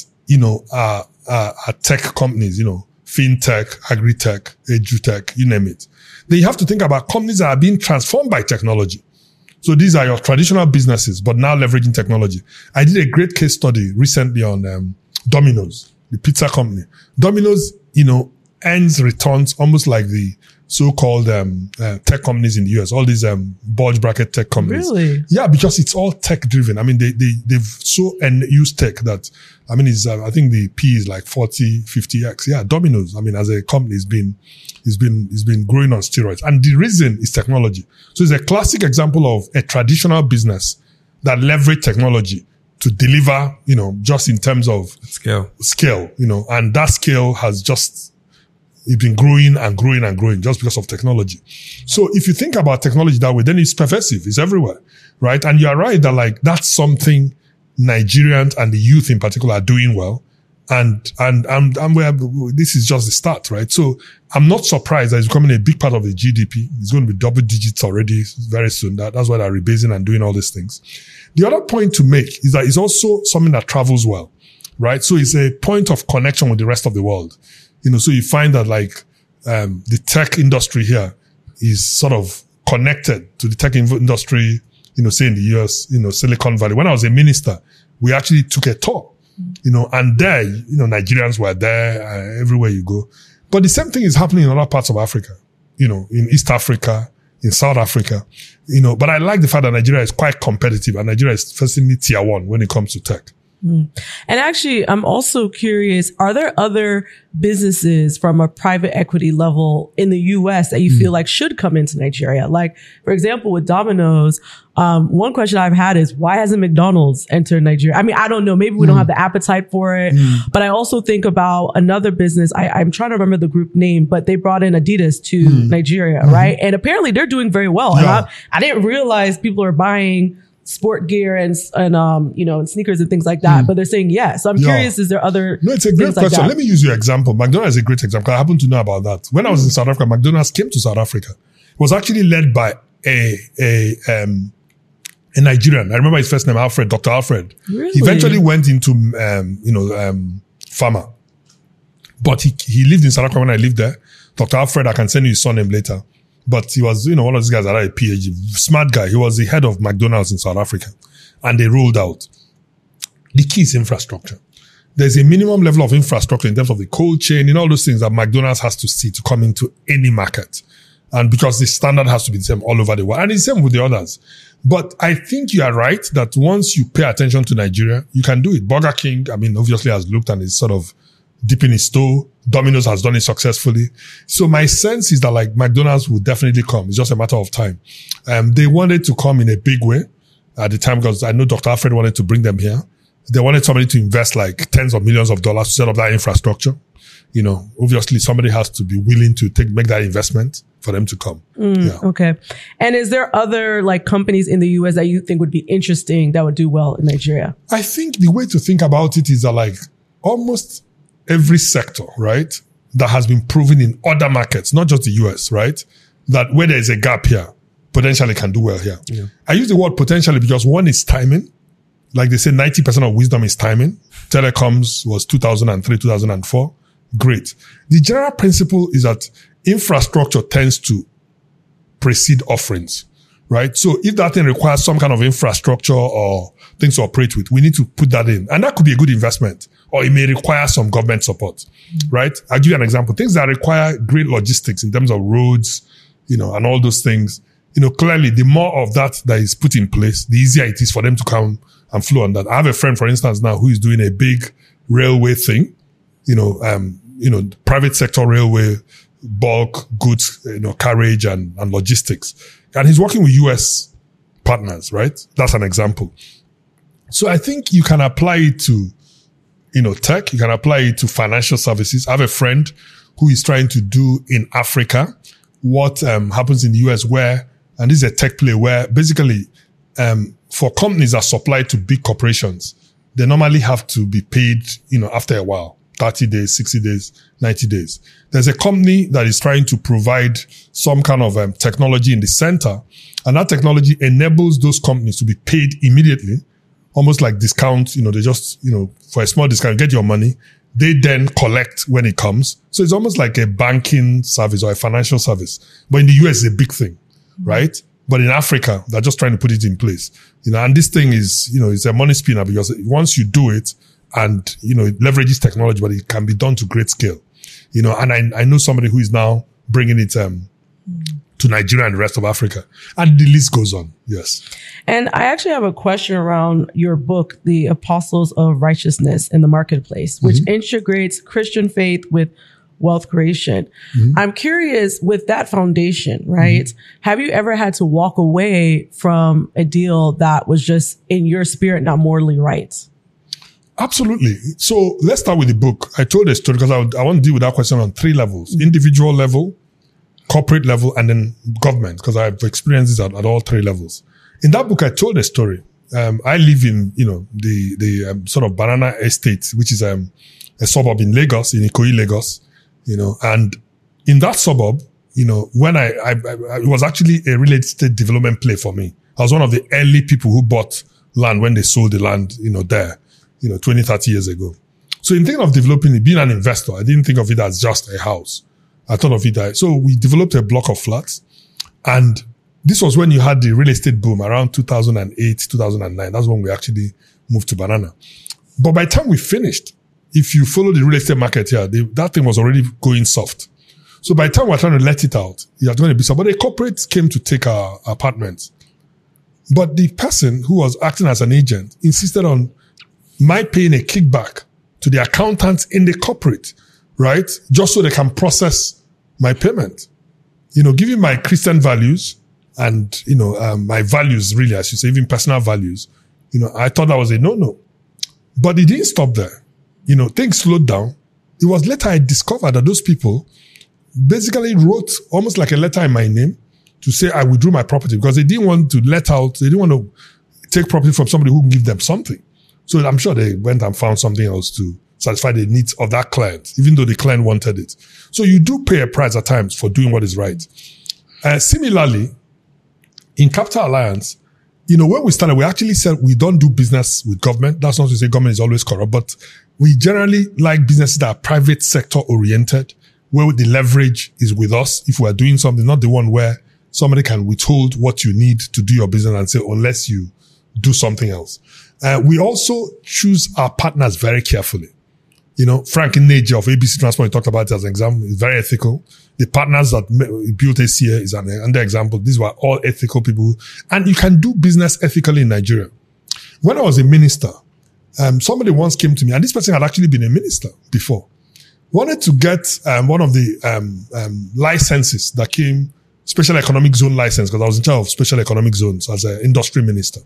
are tech companies, fintech, agri-tech, edutech, you name it. Then you have to think about companies that are being transformed by technology. So these are your traditional businesses, but now leveraging technology. I did a great case study recently on Domino's, the pizza company. Domino's, earns returns almost like the so-called tech companies in the US, all these bulge bracket tech companies. Really? Yeah, because it's all tech driven. I mean, they've so used tech that, I think the P is like 40, 50x. Yeah, Domino's, as a company has been growing on steroids. And the reason is technology. So it's a classic example of a traditional business that leverage technology to deliver, just in terms of scale, and that scale has just, it's been growing and growing and growing just because of technology. So if you think about technology that way, then it's pervasive. It's everywhere, right? And you are right that that's something Nigerians and the youth in particular are doing well. And this is just the start, right? So I'm not surprised that it's becoming a big part of the GDP. It's going to be double digits already very soon. That's why they're rebasing and doing all these things. The other point to make is that it's also something that travels well, right? So it's a point of connection with the rest of the world. So you find that the tech industry here is sort of connected to the tech industry, say in the US, Silicon Valley. When I was a minister, we actually took a tour, and there, Nigerians were there everywhere you go. But the same thing is happening in other parts of Africa, in East Africa, in South Africa, but I like the fact that Nigeria is quite competitive and Nigeria is firstly tier one when it comes to tech. And actually, I'm also curious, are there other businesses from a private equity level in the US that you feel like should come into Nigeria? Like, for example, with Domino's, one question I've had is, why hasn't McDonald's entered Nigeria? I don't know. Maybe we don't have the appetite for it. But I also think about another business. I'm trying to remember the group name, but they brought in Adidas to Nigeria, right? And apparently they're doing very well. Yeah. And I didn't realize people are buying sport gear and sneakers and things like that, but they're saying yes. So I'm curious, is there other? No, it's a great question. Let me use your example. McDonald's is a great example. I happen to know about that. When I was in South Africa, McDonald's came to South Africa. It was actually led by a Nigerian. I remember his first name, Alfred, Dr. Alfred. Really? He eventually went into, pharma. But he lived in South Africa when I lived there. Dr. Alfred, I can send you his surname later. But he was, one of those guys that had a PhD, smart guy. He was the head of McDonald's in South Africa. And they rolled out. The key is infrastructure. There's a minimum level of infrastructure in terms of the cold chain and all those things that McDonald's has to see to come into any market. And because the standard has to be the same all over the world. And it's the same with the others. But I think you are right that once you pay attention to Nigeria, you can do it. Burger King, obviously has looked and is sort of dipping his toe. Domino's has done it successfully. So my sense is that McDonald's will definitely come. It's just a matter of time. They wanted to come in a big way at the time because I know Dr. Alfred wanted to bring them here. They wanted somebody to invest tens of millions of dollars to set up that infrastructure. Obviously somebody has to be willing to make that investment for them to come. Yeah. Okay. And is there other companies in the US that you think would be interesting that would do well in Nigeria? I think the way to think about it is that almost every sector, right, that has been proven in other markets, not just the US, right, that where there is a gap here, potentially can do well here. Yeah. I use the word potentially because one is timing. Like they say, 90% of wisdom is timing. Telecoms was 2003, 2004. Great. The general principle is that infrastructure tends to precede offerings, right? So if that thing requires some kind of infrastructure or things to operate with. We need to put that in. And that could be a good investment, or it may require some government support, right? I'll give you an example. Things that require great logistics in terms of roads, and all those things. Clearly the more of that is put in place, the easier it is for them to come and flow on that. I have a friend, for instance, now who is doing a big railway thing, private sector railway, bulk goods, carriage and logistics. And he's working with US partners, right? That's an example. So I think you can apply it to, tech. You can apply it to financial services. I have a friend who is trying to do in Africa what happens in the US and this is a tech play where basically, for companies that supply to big corporations, they normally have to be paid, after a while, 30 days, 60 days, 90 days. There's a company that is trying to provide some kind of technology in the center, and that technology enables those companies to be paid immediately, almost like discount, they just, for a small discount, get your money. They then collect when it comes. So it's almost like a banking service or a financial service. But in the US, it's a big thing, right? But in Africa, they're just trying to put it in place, and this thing is, it's a money spinner because once you do it and, it leverages technology, but it can be done to great scale, and I know somebody who is now bringing it, to Nigeria and the rest of Africa. And the list goes on. Yes. And I actually have a question around your book, The Apostles of Righteousness in the Marketplace, which integrates Christian faith with wealth creation. I'm curious, with that foundation, right? Have you ever had to walk away from a deal that was just in your spirit, not morally right? Absolutely. So let's start with the book. I told a story because I want to deal with that question on 3 levels: individual level, corporate level, and then government, because I've experienced this at all 3 levels. In that book, I told a story. I live in, the sort of Banana Estate, which is a suburb in Lagos, in Ikoyi, Lagos, and in that suburb, when it was actually a real estate development play for me. I was one of the early people who bought land when they sold the land, there, 20, 30 years ago. So in thinking of developing it, being an investor, I didn't think of it as just a house. I thought of it. So we developed a block of flats, and this was when you had the real estate boom around 2008, 2009. That's when we actually moved to Banana. But by the time we finished, if you follow the real estate market here, that thing was already going soft. So by the time we're trying to let it out, it was going to be soft. But a corporate came to take our apartments. But the person who was acting as an agent insisted on my paying a kickback to the accountants in the corporate, right? Just so they can process my payment. Given my Christian values and, my values really, I should say, even personal values, I thought that was a no-no. But it didn't stop there. Things slowed down. It was later I discovered that those people basically wrote almost like a letter in my name to say I withdrew my property because they didn't want to they didn't want to take property from somebody who can give them something. So I'm sure they went and found something else to satisfy the needs of that client, even though the client wanted it. So you do pay a price at times for doing what is right. Similarly, in Capital Alliance, when we started, we actually said we don't do business with government. That's not to say government is always corrupt, but we generally like businesses that are private sector oriented, where the leverage is with us if we are doing something, not the one where somebody can withhold what you need to do your business and say, unless you do something else. We also choose our partners very carefully. Frank Nnaji of ABC Transport, he talked about it as an example, is very ethical. The partners that built ACA is another example. These were all ethical people. And you can do business ethically in Nigeria. When I was a minister, somebody once came to me, and this person had actually been a minister before, wanted to get one of the licenses that came, special economic zone license, because I was in charge of special economic zones as an industry minister.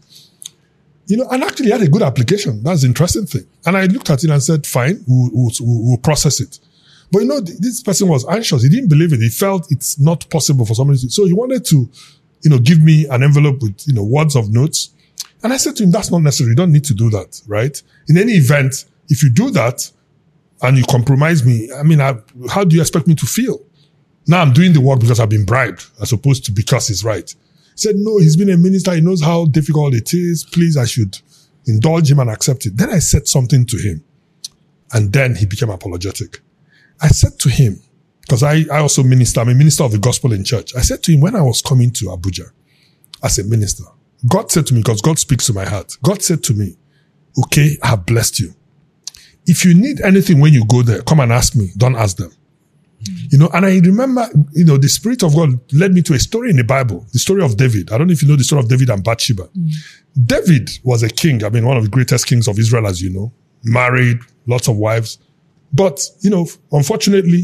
And actually had a good application. That's the interesting thing. And I looked at it and said, fine, we'll process it. But this person was anxious. He didn't believe it. He felt it's not possible for somebody to. So he wanted to, give me an envelope with, words of notes. And I said to him, that's not necessary. You don't need to do that, right? In any event, if you do that and you compromise me, how do you expect me to feel? Now I'm doing the work because I've been bribed as opposed to because it's right. He said, no, he's been a minister. He knows how difficult it is. Please, I should indulge him and accept it. Then I said something to him. And then he became apologetic. I said to him, because I also minister, I'm a minister of the gospel in church. I said to him, when I was coming to Abuja as a minister, God said to me, because God speaks to my heart, God said to me, okay, I have blessed you. If you need anything when you go there, come and ask me. Don't ask them. And I remember, the Spirit of God led me to a story in the Bible, the story of David. I don't know if you know the story of David and Bathsheba. David was a king. I mean, one of the greatest kings of Israel, as you know, married, lots of wives. But, unfortunately,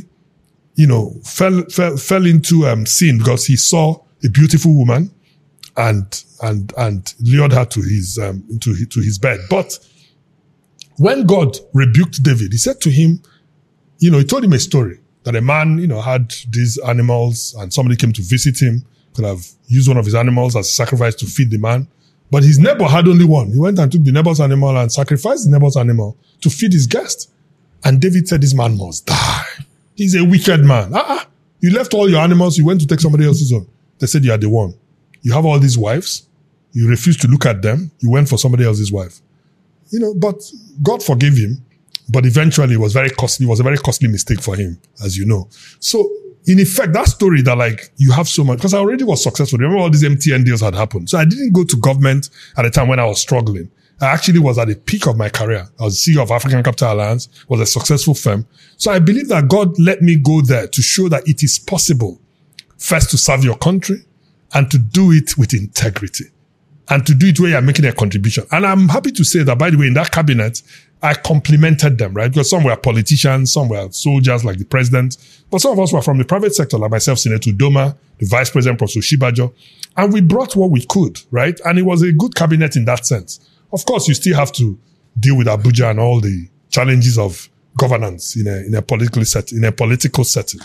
fell into sin because he saw a beautiful woman and lured her to his bed. But when God rebuked David, he said to him, he told him a story that a man, had these animals and somebody came to visit him, could have used one of his animals as a sacrifice to feed the man. But his neighbor had only one. He went and took the neighbor's animal and sacrificed the neighbor's animal to feed his guest. And David said, this man must die. He's a wicked man. You left all your animals. You went to take somebody else's own. They said, you are the one. You have all these wives. You refused to look at them. You went for somebody else's wife. But God forgave him. But eventually it was very costly. It was a very costly mistake for him, as you know. So in effect, that story that you have so much, because I already was successful. Remember all these MTN deals had happened. So I didn't go to government at a time when I was struggling. I actually was at the peak of my career. I was CEO of African Capital Alliance, was a successful firm. So I believe that God let me go there to show that it is possible first to serve your country and to do it with integrity and to do it where you're making a contribution. And I'm happy to say that, by the way, in that cabinet, I complimented them, right? Because some were politicians, some were soldiers like the president, but some of us were from the private sector, like myself, Senator Udoma, the vice president, Professor Shibajo, and we brought what we could, right? And it was a good cabinet in that sense. Of course, you still have to deal with Abuja and all the challenges of governance in a political setting.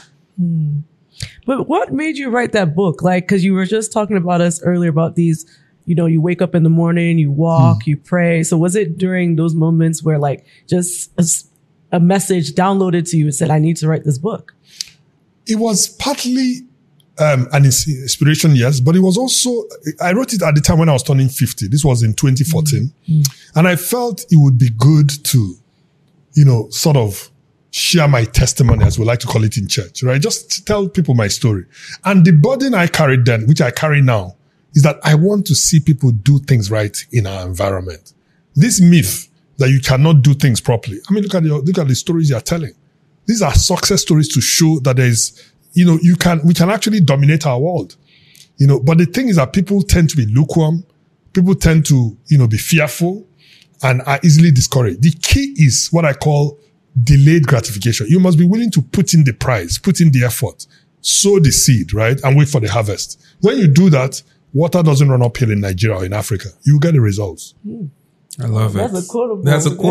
But what made you write that book? Cause you were just talking about us earlier about these, you wake up in the morning, you walk, you pray. So was it during those moments where just a message downloaded to you and said, I need to write this book? It was partly an inspiration, yes, but it was also, I wrote it at the time when I was turning 50. This was in 2014. And I felt it would be good to, sort of share my testimony, as we like to call it in church, right? Just to tell people my story. And the burden I carried then, which I carry now, is that I want to see people do things right in our environment. This myth that you cannot do things properly. I mean, look at the stories you're telling. These are success stories to show that we can actually dominate our world. But the thing is that people tend to be lukewarm. People tend to, be fearful and are easily discouraged. The key is what I call delayed gratification. You must be willing to put in the price, put in the effort, sow the seed, right? And wait for the harvest. When you do that, water doesn't run uphill in Nigeria or in Africa. You get the results. I love it. That's a quotable.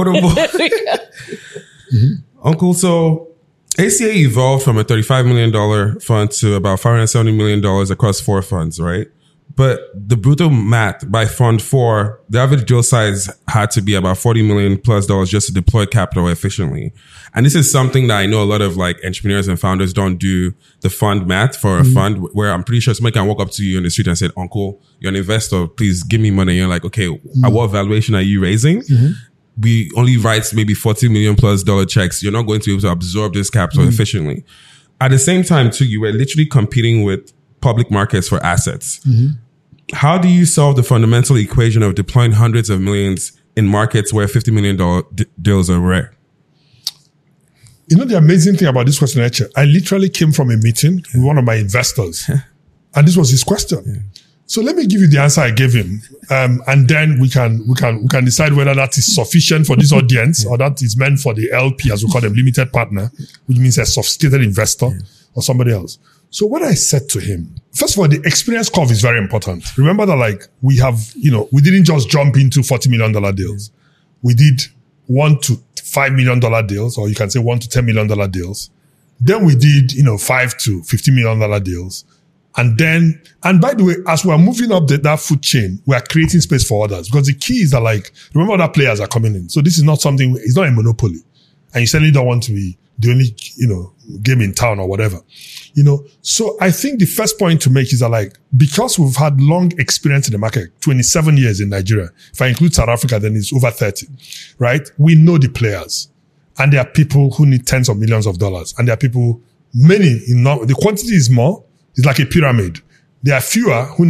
Uncle, so ACA evolved from a $35 million fund to about $570 million across 4 funds, right? But the brutal math, by fund 4, the average deal size had to be about $40 million plus just to deploy capital efficiently. And this is something that I know a lot of entrepreneurs and founders don't do the fund math for a fund, where I'm pretty sure somebody can walk up to you on the street and say, Uncle, you're an investor, please give me money. And you're like, okay, at what valuation are you raising? We only write maybe $40 million plus checks. You're not going to be able to absorb this capital efficiently. At the same time too, you were literally competing with public markets for assets. How do you solve the fundamental equation of deploying hundreds of millions in markets where $50 million deals are rare? The amazing thing about this question, I literally came from a meeting with one of my investors, and this was his question. So let me give you the answer I gave him, and then we can decide whether that is sufficient for this audience or that is meant for the LP, as we call them, limited partner, which means a sophisticated investor or somebody else. So what I said to him, first of all, the experience curve is very important. Remember that we have, we didn't just jump into $40 million deals. We did $1 to $5 million deals, or you can say $1 to $10 million deals. Then we did, $5 to $50 million deals. And by the way, as we're moving up that food chain, we are creating space for others, because the key is that remember other players are coming in. So this is not something, it's not a monopoly. And you certainly don't want to be the only, game in town or whatever. So I think the first point to make is that because we've had long experience in the market, 27 years in Nigeria, if I include South Africa, then it's over 30, right? We know the players, and there are people who need tens of millions of dollars, and there are people, the quantity is more. It's like a pyramid. There are fewer who need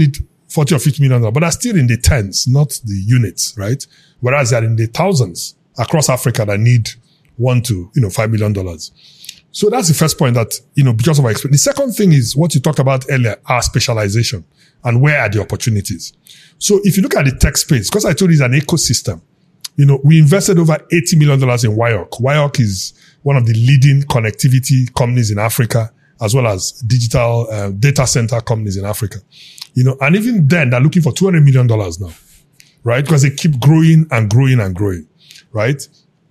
40 or $50 million, but are still in the tens, not the units, right? Whereas they're in the thousands across Africa that need $1 to, $5 million. So that's the first point that, because of our experience. The second thing is what you talked about earlier, our specialization and where are the opportunities. So if you look at the tech space, because I told you it's an ecosystem, we invested over $80 million in Wyok. Wyok is one of the leading connectivity companies in Africa, as well as digital data center companies in Africa. And even then they're looking for $200 million now, right? Because they keep growing and growing and growing, right?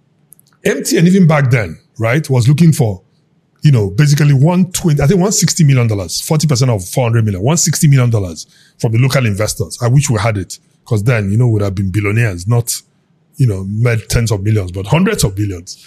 MTN even back then, right, was looking for, basically $160 million, 40% of $400 million, $160 million from the local investors. I wish we had it, because then, would have been billionaires, not, made tens of millions, but hundreds of billions.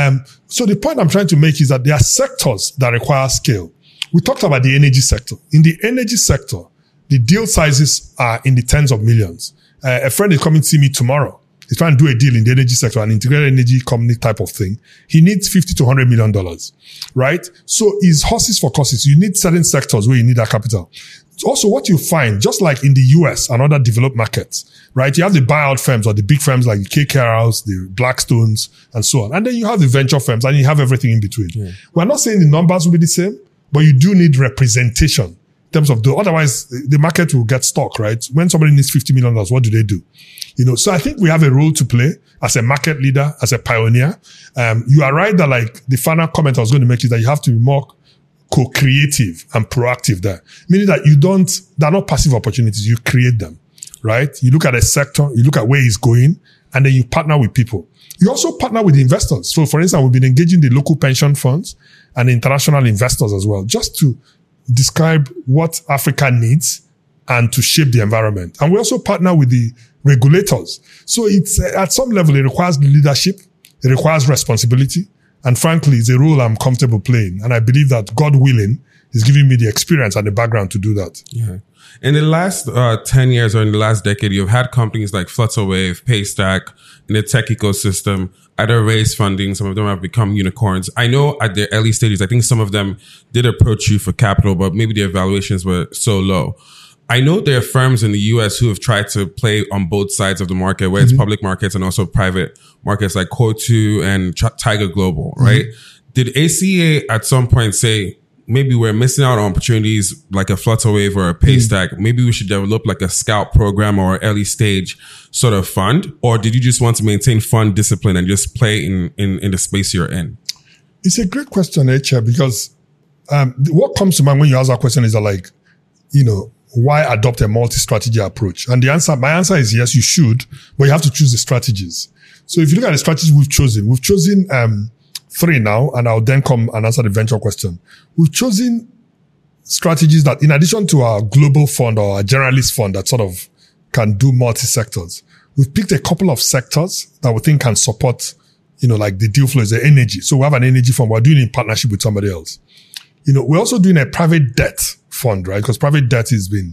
So the point I'm trying to make is that there are sectors that require scale. We talked about the energy sector. In the energy sector, the deal sizes are in the tens of millions. A friend is coming to see me tomorrow. He's trying to do a deal in the energy sector, an integrated energy company type of thing. He needs $50 to $100 million, right? So it's horses for courses. You need certain sectors where you need that capital. Also, what you find, just like in the US and other developed markets, right? You have the buyout firms or the big firms like the KKRs, the Blackstones, and so on. And then you have the venture firms and you have everything in between. Yeah. We're not saying the numbers will be the same, but you do need representation in terms of otherwise the market will get stuck, right? When somebody needs $50 million, what do they do? So I think we have a role to play as a market leader, as a pioneer. You are right that like the final comment I was going to make is that you have to be more co-creative and proactive there. Meaning that they're not passive opportunities, you create them, right? You look at a sector, you look at where it's going, and then you partner with people. You also partner with the investors. So for instance, we've been engaging the local pension funds and international investors as well, just to describe what Africa needs and to shape the environment. And we also partner with the regulators. So it's at some level, it requires leadership. It requires responsibility. And frankly, it's a role I'm comfortable playing. And I believe that God willing is giving me the experience and the background to do that. Yeah. In the last 10 years or in the last decade, you've had companies like Flutterwave, Paystack in the tech ecosystem either raise funding. Some of them have become unicorns. I know at their early stages, I think some of them did approach you for capital, but maybe their valuations were so low. I know there are firms in the US who have tried to play on both sides of the market, where it's public markets and also private markets like Coatue and Tiger Global, right? Did ACA at some point say, maybe we're missing out on opportunities like a Flutterwave or a Paystack? Maybe we should develop like a scout program or early stage sort of fund? Or did you just want to maintain fund discipline and just play in the space you're in? It's a great question, Eche, because what comes to mind when you ask that question is that like, why adopt a multi-strategy approach? And my answer is yes, you should, but you have to choose the strategies. So if you look at the strategies we've chosen 3 now, and I'll then come and answer the venture question. We've chosen strategies that, in addition to our global fund or our generalist fund that sort of can do multi-sectors, we've picked a couple of sectors that we think can support, like the deal flow is the energy. So we have an energy fund. We're doing it in partnership with somebody else. We're also doing a private debt fund, right? Because private debt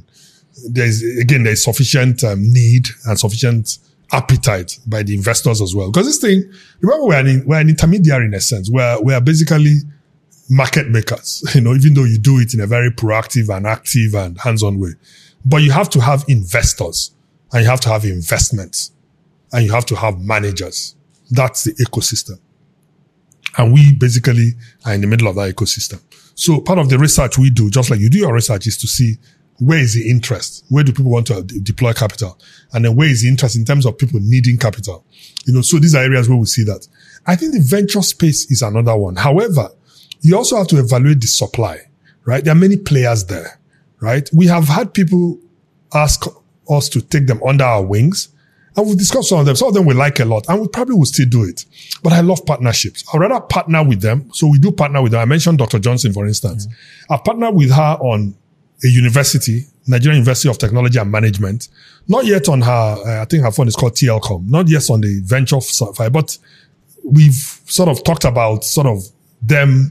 there's sufficient need and sufficient appetite by the investors as well. Because this thing, remember, we're an intermediary in a sense. We're basically market makers, even though you do it in a very proactive and active and hands-on way. But you have to have investors, and you have to have investments, and you have to have managers. That's the ecosystem. And we basically are in the middle of that ecosystem. So part of the research we do, just like you do your research, is to see where is the interest? Where do people want to deploy capital? And then where is the interest in terms of people needing capital? So these are areas where we see that. I think the venture space is another one. However, you also have to evaluate the supply, right? There are many players there, right? We have had people ask us to take them under our wings, and we've discussed some of them. Some of them we like a lot, and we probably will still do it. But I love partnerships. I'd rather partner with them. So we do partner with them. I mentioned Dr. Johnson, for instance. I've partnered with her on a university, Nigerian University of Technology and Management. Not yet on her, I think her fund is called TLCom. Not yet on the venture side, but we've sort of talked about sort of them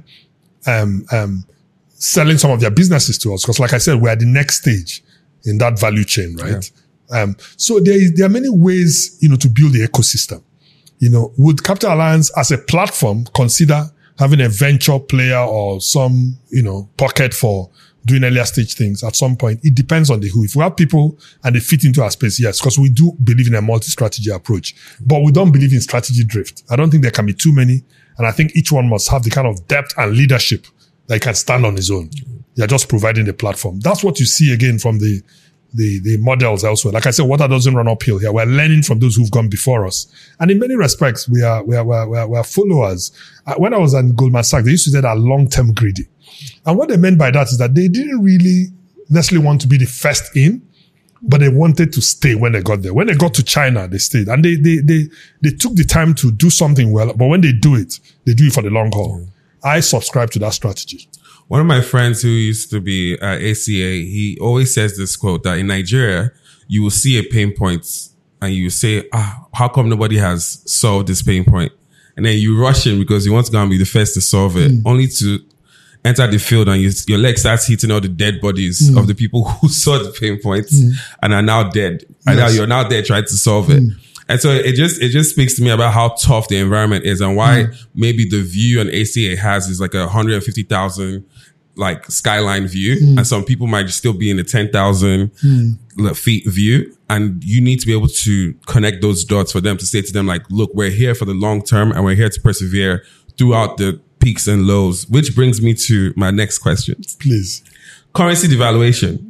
selling some of their businesses to us. Because like I said, we're at the next stage in that value chain, right? Yeah. So there are many ways, to build the ecosystem. Would Capital Alliance as a platform consider having a venture player or some, pocket for doing earlier stage things at some point. It depends on the who. If we have people and they fit into our space, yes, because we do believe in a multi-strategy approach, but we don't believe in strategy drift. I don't think there can be too many. And I think each one must have the kind of depth and leadership that he can stand on his own. You're just providing the platform. That's what you see again from the models elsewhere. Like I said, water doesn't run uphill here. We're learning from those who've gone before us. And in many respects, we are followers. When I was at Goldman Sachs, they used to say that long-term greedy. And what they meant by that is that they didn't really necessarily want to be the first in, but they wanted to stay when they got there. When they got to China, they stayed. And they took the time to do something well, but when they do it for the long haul. I subscribe to that strategy. One of my friends who used to be at ACA, he always says this quote that in Nigeria, you will see a pain point and you say, how come nobody has solved this pain point? And then you rush in because you want to go and be the first to solve it, only to enter the field and your leg starts hitting all the dead bodies of the people who saw the pain points and are now dead. And now you're now there trying to solve it. And so it just speaks to me about how tough the environment is and why maybe the view an ACA has is like 150,000 like skyline view. And some people might still be in the 10,000 feet view. And you need to be able to connect those dots for them to say to them like, look, we're here for the long term and we're here to persevere throughout the peaks and lows, which brings me to my next question. Please. Currency devaluation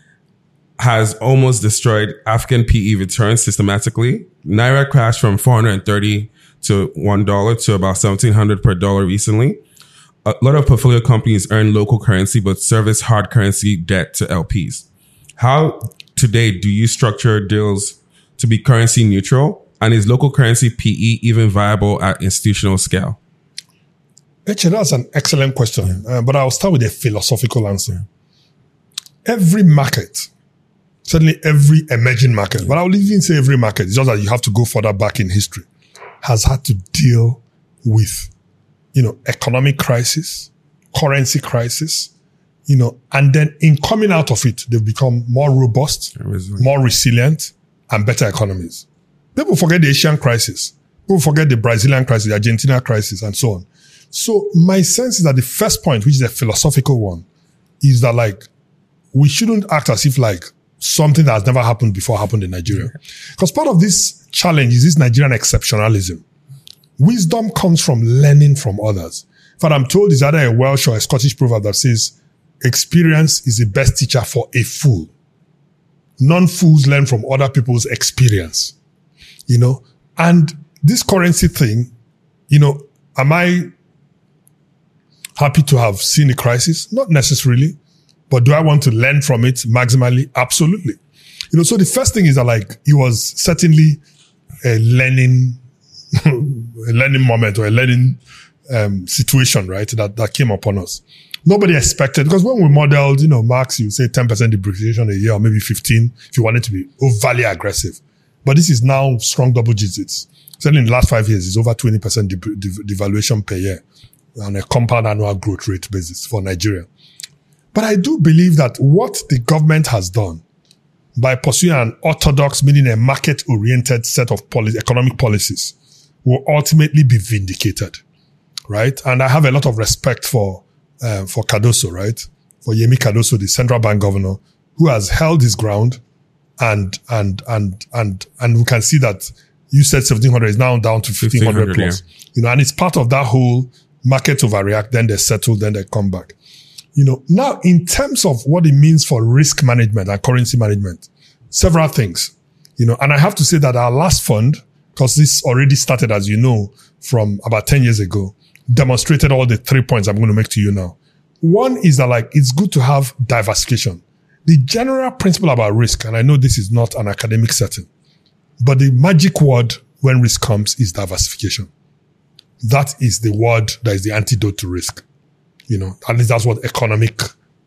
has almost destroyed African PE returns systematically. Naira crashed from 430 to $1 to about 1,700 per dollar recently. A lot of portfolio companies earn local currency, but service hard currency debt to LPs. How today do you structure deals to be currency neutral? And is local currency PE even viable at institutional scale? Actually, that's an excellent question. But I'll start with a philosophical answer. Every market, certainly every emerging market, but I'll even say every market, it's just that you have to go further back in history, has had to deal with, economic crisis, currency crisis, and then in coming out of it, they've become more robust, more resilient, and better economies. People forget the Asian crisis. People forget the Brazilian crisis, the Argentina crisis, and so on. So my sense is that the first point, which is a philosophical one, is that we shouldn't act as if something that has never happened before happened in Nigeria. Because part of this challenge is this Nigerian exceptionalism. Wisdom comes from learning from others. In fact, I'm told it's either a Welsh or a Scottish proverb that says, experience is the best teacher for a fool. Non-fools learn from other people's experience. And this currency thing, am I happy to have seen the crisis? Not necessarily. But do I want to learn from it maximally? Absolutely. So the first thing is that it was certainly a learning moment or a learning situation, right? That came upon us. Nobody expected, because when we modeled, Marx, you say 10% depreciation a year or maybe 15 if you want it to be overly aggressive. But this is now strong double digits. Certainly in the last 5 years, it's over 20% devaluation per year on a compound annual growth rate basis for Nigeria. But I do believe that what the government has done by pursuing an orthodox, meaning a market-oriented set of economic policies, will ultimately be vindicated, right? And I have a lot of respect for Cardoso, right? For Yemi Cardoso, the central bank governor, who has held his ground, and we can see that you said 1,700 is now down to 1,500 plus, and it's part of that whole market overreact, then they settle, then they come back. Now in terms of what it means for risk management and currency management, several things, and I have to say that our last fund, because this already started, as you know, from about 10 years ago, demonstrated all the 3 points I'm going to make to you now. One is that it's good to have diversification. The general principle about risk, and I know this is not an academic setting, but the magic word when risk comes is diversification. That is the word that is the antidote to risk. At least that's what economic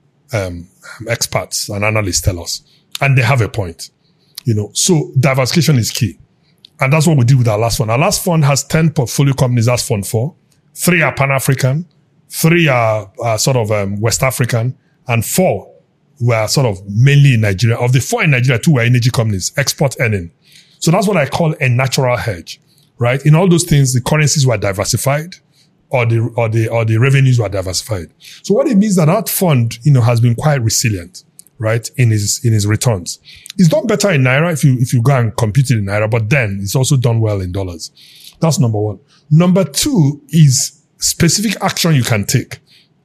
experts and analysts tell us. And they have a point. So diversification is key. And that's what we did with our last fund. Our last fund has 10 portfolio companies. That's fund 4. 3 are Pan-African. 3 are West African. And 4 were sort of mainly in Nigeria. Of the 4 in Nigeria, 2 were energy companies, export earning. So that's what I call a natural hedge, right? In all those things, the currencies were diversified. or the revenues were diversified. So what it means that fund, has been quite resilient, right? In his returns. It's done better in Naira if you go and compute it in Naira, but then it's also done well in dollars. That's number one. Number two is specific action you can take.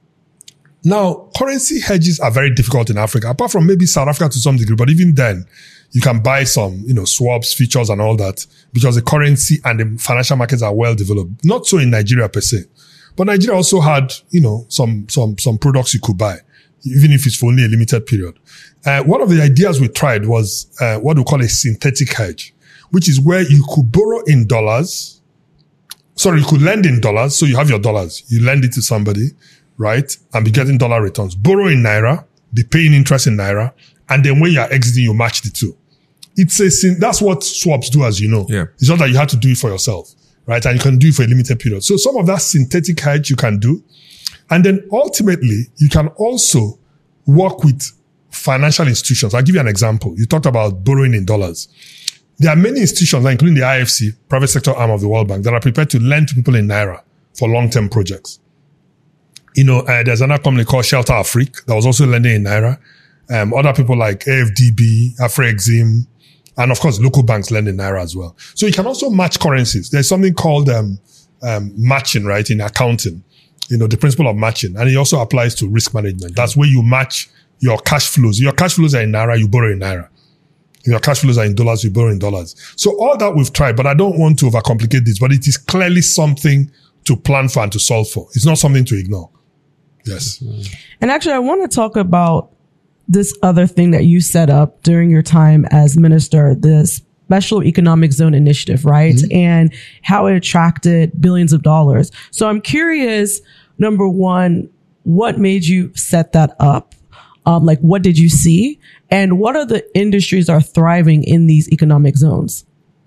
Now, currency hedges are very difficult in Africa, apart from maybe South Africa to some degree, but even then, you can buy some, swaps, features and all that because the currency and the financial markets are well developed. Not so in Nigeria per se, but Nigeria also had, some products you could buy, even if it's for only a limited period. One of the ideas we tried was, what we call a synthetic hedge, which is where you could borrow in dollars. Sorry, you could lend in dollars. So you have your dollars, you lend it to somebody, right? And be getting dollar returns. Borrow in Naira, be paying interest in Naira. And then when you're exiting, you match the two. That's what swaps do, as you know. Yeah. It's not that you have to do it for yourself, right? And you can do it for a limited period. So some of that synthetic hedge you can do. And then ultimately, you can also work with financial institutions. I'll give you an example. You talked about borrowing in dollars. There are many institutions, including the IFC, private sector arm of the World Bank, that are prepared to lend to people in Naira for long-term projects. There's another company called Shelter Afrique that was also lending in Naira. Other people like AFDB, Afrexim, and of course, local banks lend in Naira as well. So you can also match currencies. There's something called matching, right, in accounting. The principle of matching. And it also applies to risk management. That's where you match your cash flows. Your cash flows are in Naira, you borrow in Naira. Your cash flows are in dollars, you borrow in dollars. So all that we've tried, but I don't want to overcomplicate this, but it is clearly something to plan for and to solve for. It's not something to ignore. Yes. And actually, I want to talk about this other thing that you set up during your time as minister, the Special Economic Zone Initiative, right? Mm-hmm. And how it attracted billions of dollars. So I'm curious, number one, what made you set that up? What did you see? And what are the industries are thriving in these economic zones?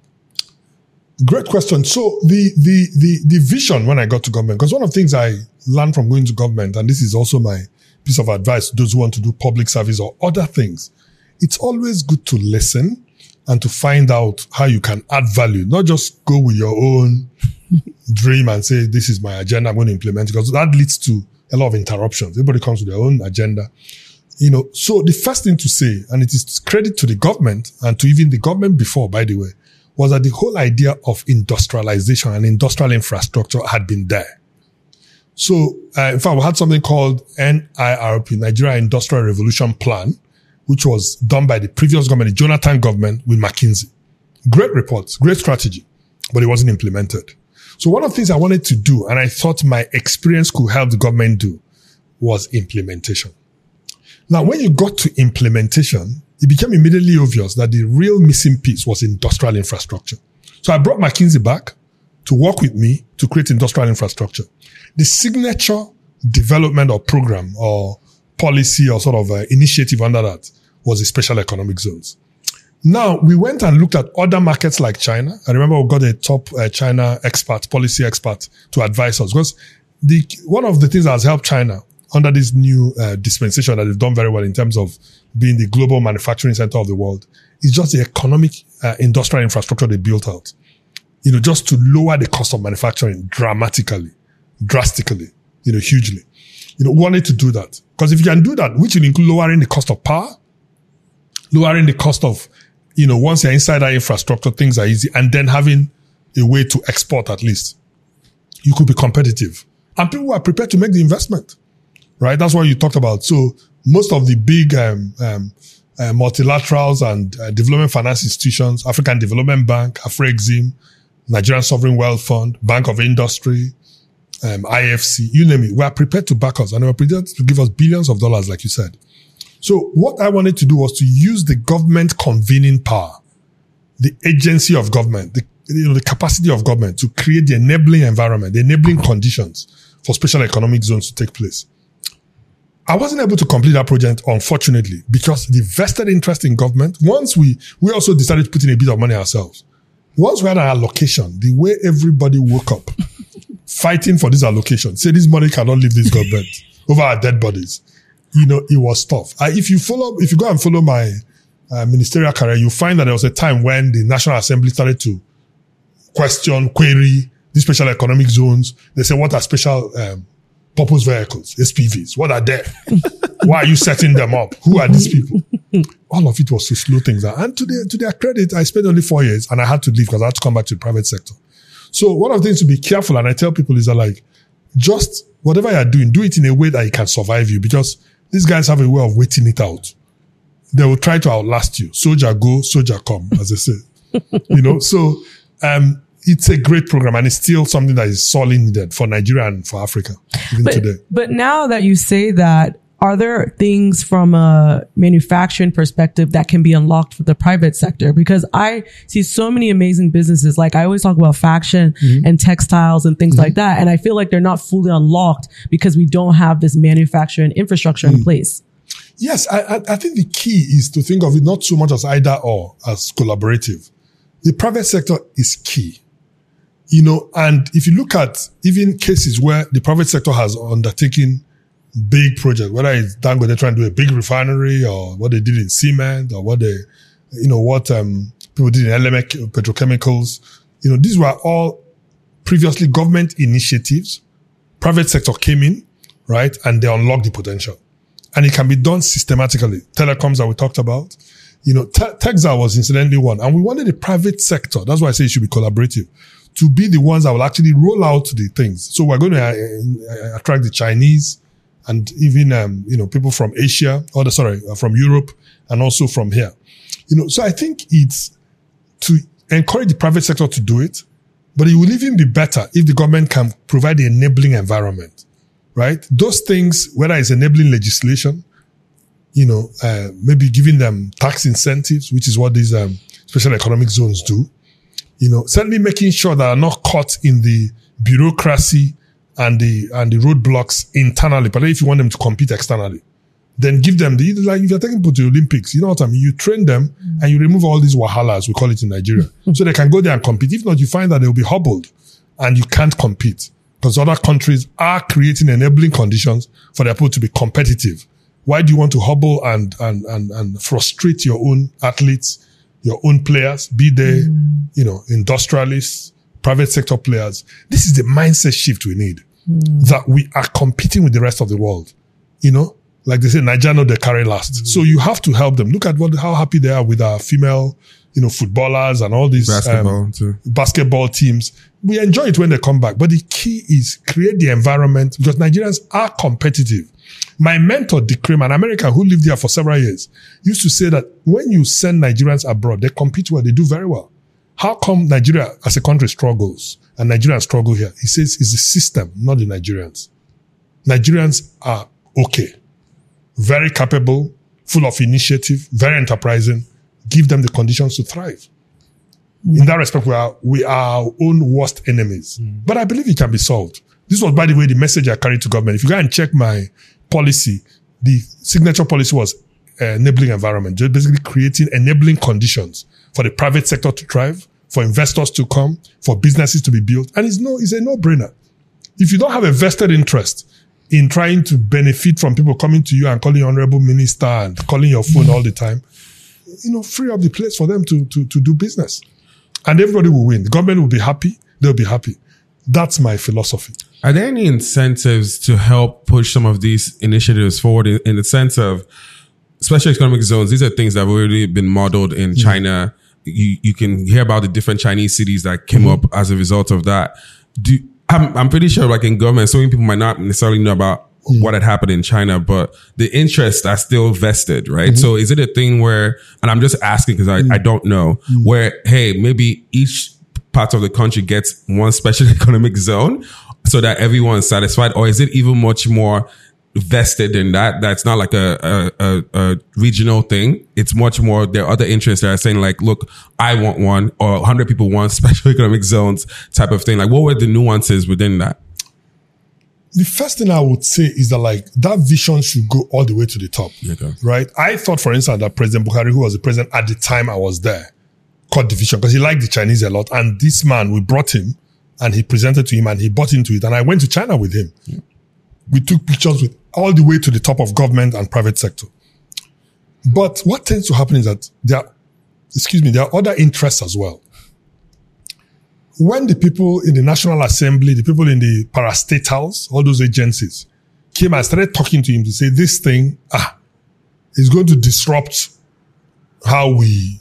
Great question. So the vision when I got to government, because one of the things I learned from going to government, and this is also my piece of advice to those who want to do public service or other things, it's always good to listen and to find out how you can add value, not just go with your own dream and say, this is my agenda, I'm going to implement it, because that leads to a lot of interruptions. Everybody comes with their own agenda. So the first thing to say, and it is credit to the government and to even the government before, by the way, was that the whole idea of industrialization and industrial infrastructure had been there. So, in fact, we had something called NIRP, Nigeria Industrial Revolution Plan, which was done by the previous government, the Jonathan government with McKinsey. Great reports, great strategy, but it wasn't implemented. So one of the things I wanted to do, and I thought my experience could help the government do, was implementation. Now, when you got to implementation, it became immediately obvious that the real missing piece was industrial infrastructure. So I brought McKinsey back to work with me to create industrial infrastructure. The signature development or program or policy or sort of initiative under that was the special economic zones. Now, we went and looked at other markets like China. I remember we got a top China expert, policy expert to advise us, because one of the things that has helped China under this new dispensation that they've done very well in terms of being the global manufacturing center of the world is just the economic industrial infrastructure they built out. Just to lower the cost of manufacturing drastically, hugely. We wanted to do that. Because if you can do that, which will include lowering the cost of power, lowering the cost of, once you're inside that infrastructure, things are easy, and then having a way to export at least, you could be competitive. And people are prepared to make the investment. Right? That's what you talked about. So most of the big multilaterals and development finance institutions, African Development Bank, Afrexim, Nigerian Sovereign Wealth Fund, Bank of Industry, IFC, you name it, we are prepared to back us, and we are prepared to give us billions of dollars, like you said. So what I wanted to do was to use the government convening power, the agency of government, the capacity of government to create the enabling environment, the enabling conditions for special economic zones to take place. I wasn't able to complete that project, unfortunately, because the vested interest in government, once we also decided to put in a bit of money ourselves. Once we had an allocation, the way everybody woke up fighting for this allocation, say this money cannot leave this government over our dead bodies. It was tough. If you go and follow my ministerial career, you find that there was a time when the National Assembly started to question, query these special economic zones. They say, what are special purpose vehicles, SPVs? What are they? Why are you setting them up? Who are these people? All of it was to slow things down. And to their credit, I spent only 4 years and I had to leave because I had to come back to the private sector. So one of the things to be careful, and I tell people is that like, just whatever you're doing, do it in a way that it can survive you, because these guys have a way of waiting it out. They will try to outlast you. Soldier go, soldier come, as they say. So it's a great program, and it's still something that is sorely needed for Nigeria and for Africa even today. But now that you say that, are there things from a manufacturing perspective that can be unlocked for the private sector? Because I see so many amazing businesses. Like I always talk about fashion and textiles and things like that. And I feel like they're not fully unlocked because we don't have this manufacturing infrastructure in place. Yes, I think the key is to think of it not so much as either or, as collaborative. The private sector is key. And if you look at even cases where the private sector has undertaken big projects, whether it's Dangote trying to do a big refinery, or what they did in cement, or what people did in LME petrochemicals, these were all previously government initiatives. Private sector came in, right? And they unlocked the potential. And it can be done systematically. Telecoms that we talked about, Texas was incidentally one. And we wanted the private sector, that's why I say it should be collaborative, to be the ones that will actually roll out the things. So we're going to attract the Chinese and even, people from Asia, from Europe, and also from here. So I think it's to encourage the private sector to do it, but it will even be better if the government can provide the enabling environment, right? Those things, whether it's enabling legislation, maybe giving them tax incentives, which is what these special economic zones do, certainly making sure that are not caught in the bureaucracy and the roadblocks internally, but if you want them to compete externally, then give them like if you're taking people to the Olympics, you know what I mean? You train them and you remove all these wahalas, we call it in Nigeria, so they can go there and compete. If not, you find that they'll be hobbled and you can't compete because other countries are creating enabling conditions for their people to be competitive. Why do you want to hobble and frustrate your own athletes, your own players, be they, industrialists, private sector players? This is the mindset shift we need, that we are competing with the rest of the world. Like they say, Nigeria know they carry last. So you have to help them. Look at how happy they are with our female, footballers and all these basketball teams. We enjoy it when they come back. But the key is create the environment, because Nigerians are competitive. My mentor, Dick Kramer, an American who lived here for several years, used to say that when you send Nigerians abroad, they compete well, they do very well. How come Nigeria as a country struggles and Nigerians struggle here? He says it's the system, not the Nigerians. Nigerians are okay, very capable, full of initiative, very enterprising. Give them the conditions to thrive. In that respect, we are our own worst enemies. But I believe it can be solved. This was, by the way, the message I carried to government. If you go and check my policy, the signature policy was enabling environment, just basically creating enabling conditions for the private sector to thrive, for investors to come, for businesses to be built. And it's a no-brainer. If you don't have a vested interest in trying to benefit from people coming to you and calling you honorable minister and calling your phone all the time, free up the place for them to do business. And everybody will win. The government will be happy. They'll be happy. That's my philosophy. Are there any incentives to help push some of these initiatives forward in the sense of special economic zones? These are things that have already been modeled in China. You can hear about the different Chinese cities that came up as a result of that. I'm pretty sure, like in government, so many people might not necessarily know about what had happened in China, but the interests are still vested, right? So is it a thing where, and I'm just asking because I don't know, where, hey, maybe each part of the country gets one special economic zone so that everyone's satisfied? Or is it even much more vested in that? That's not like a regional thing. It's much more, there are other interests that are saying like, look, I want one, or 100 people want special economic zones type of thing. Like, what were the nuances within that? The first thing I would say is that like that vision should go all the way to the top, right? I thought, for instance, that President Buhari, who was the president at the time I was there, caught the vision because he liked the Chinese a lot. And this man, we brought him and he presented to him and he bought into it. And I went to China with him. We took pictures with all the way to the top of government and private sector. But what tends to happen is that there are other interests as well. when the people in the National Assembly, the people in the parastatals, all those agencies came and started talking to him to say this thing, is going to disrupt how we,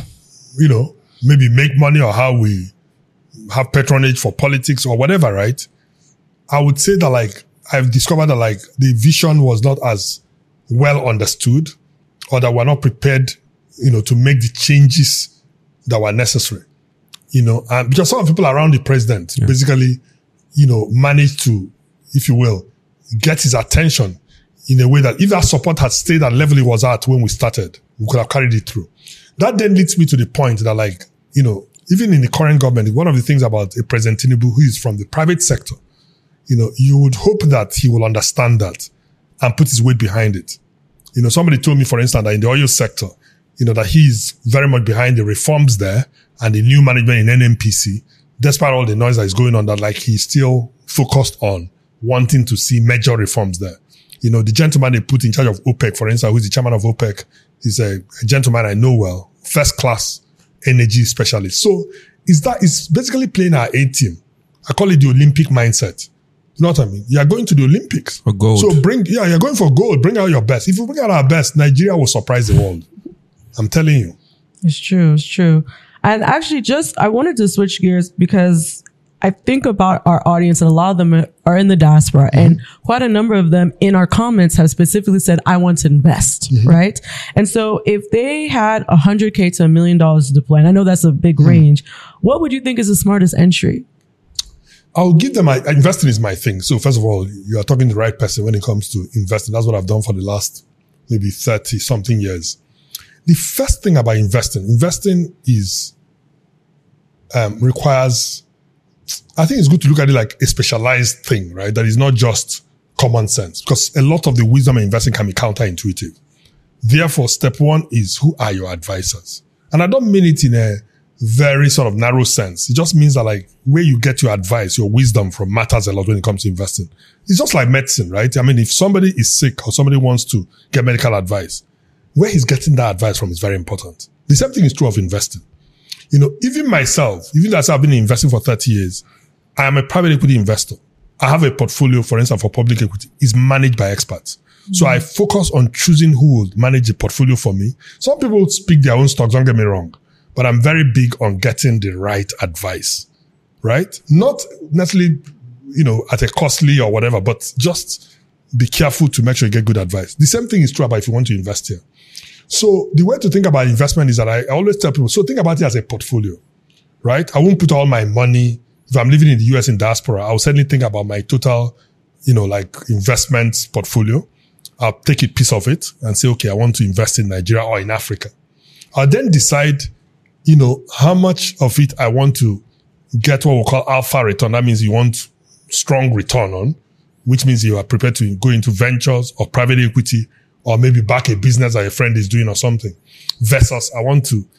maybe make money or how we have patronage for politics or whatever, right? I would say that I've discovered that the vision was not as well understood or that we're not prepared, to make the changes that were necessary, and because some people around the president basically, managed to, if you will, get his attention in a way that if that support had stayed at the level it was at when we started, we could have carried it through. That then leads me to the point that even in the current government, one of the things about a President Tinubu who is from the private sector, you would hope that he will understand that and put his weight behind it. Somebody told me, for instance, that in the oil sector, that he's very much behind the reforms there and the new management in NNPC, despite all the noise that is going on, that he's still focused on wanting to see major reforms there. The gentleman they put in charge of OPEC, for instance, who's the chairman of OPEC, is a gentleman I know well, first class energy specialist. So it's basically playing our A team. I call it the Olympic mindset. You know what I mean? You are going to the Olympics. For gold. So you're going for gold. Bring out your best. If you bring out our best, Nigeria will surprise the world. I'm telling you. It's true. And actually I wanted to switch gears because I think about our audience, and a lot of them are in the diaspora, and quite a number of them in our comments have specifically said, I want to invest, right? And so if they had $100K to $1 million to deploy, and I know that's a big range, what would you think is the smartest entry? I'll give them investing is my thing. So first of all, you are talking to the right person when it comes to investing. That's what I've done for the last maybe 30 something years. The first thing about investing is, requires, I think it's good to look at it like a specialized thing, right? That is not just common sense, because a lot of the wisdom in investing can be counterintuitive. Therefore, step one is, who are your advisors? And I don't mean it in a very sort of narrow sense. It just means that where you get your advice, your wisdom from matters a lot when it comes to investing. It's just like medicine, right? I mean, if somebody is sick or somebody wants to get medical advice, where he's getting that advice from is very important. The same thing is true of investing. Even myself, even as I've been investing for 30 years, I am a private equity investor. I have a portfolio, for instance, for public equity. It's managed by experts. So I focus on choosing who will manage the portfolio for me. Some people pick their own stocks, don't get me wrong. But I'm very big on getting the right advice, right? Not necessarily, at a costly or whatever, but just be careful to make sure you get good advice. The same thing is true about if you want to invest here. So the way to think about investment is that I always tell people, so think about it as a portfolio, right? I won't put all my money. If I'm living in the US in diaspora, I'll certainly think about my total, investment portfolio. I'll take a piece of it and say, okay, I want to invest in Nigeria or in Africa. I'll then decide, how much of it I want to get what we call alpha return. That means you want strong return on, which means you are prepared to go into ventures or private equity or maybe back a business that a friend is doing or something, versus I want to,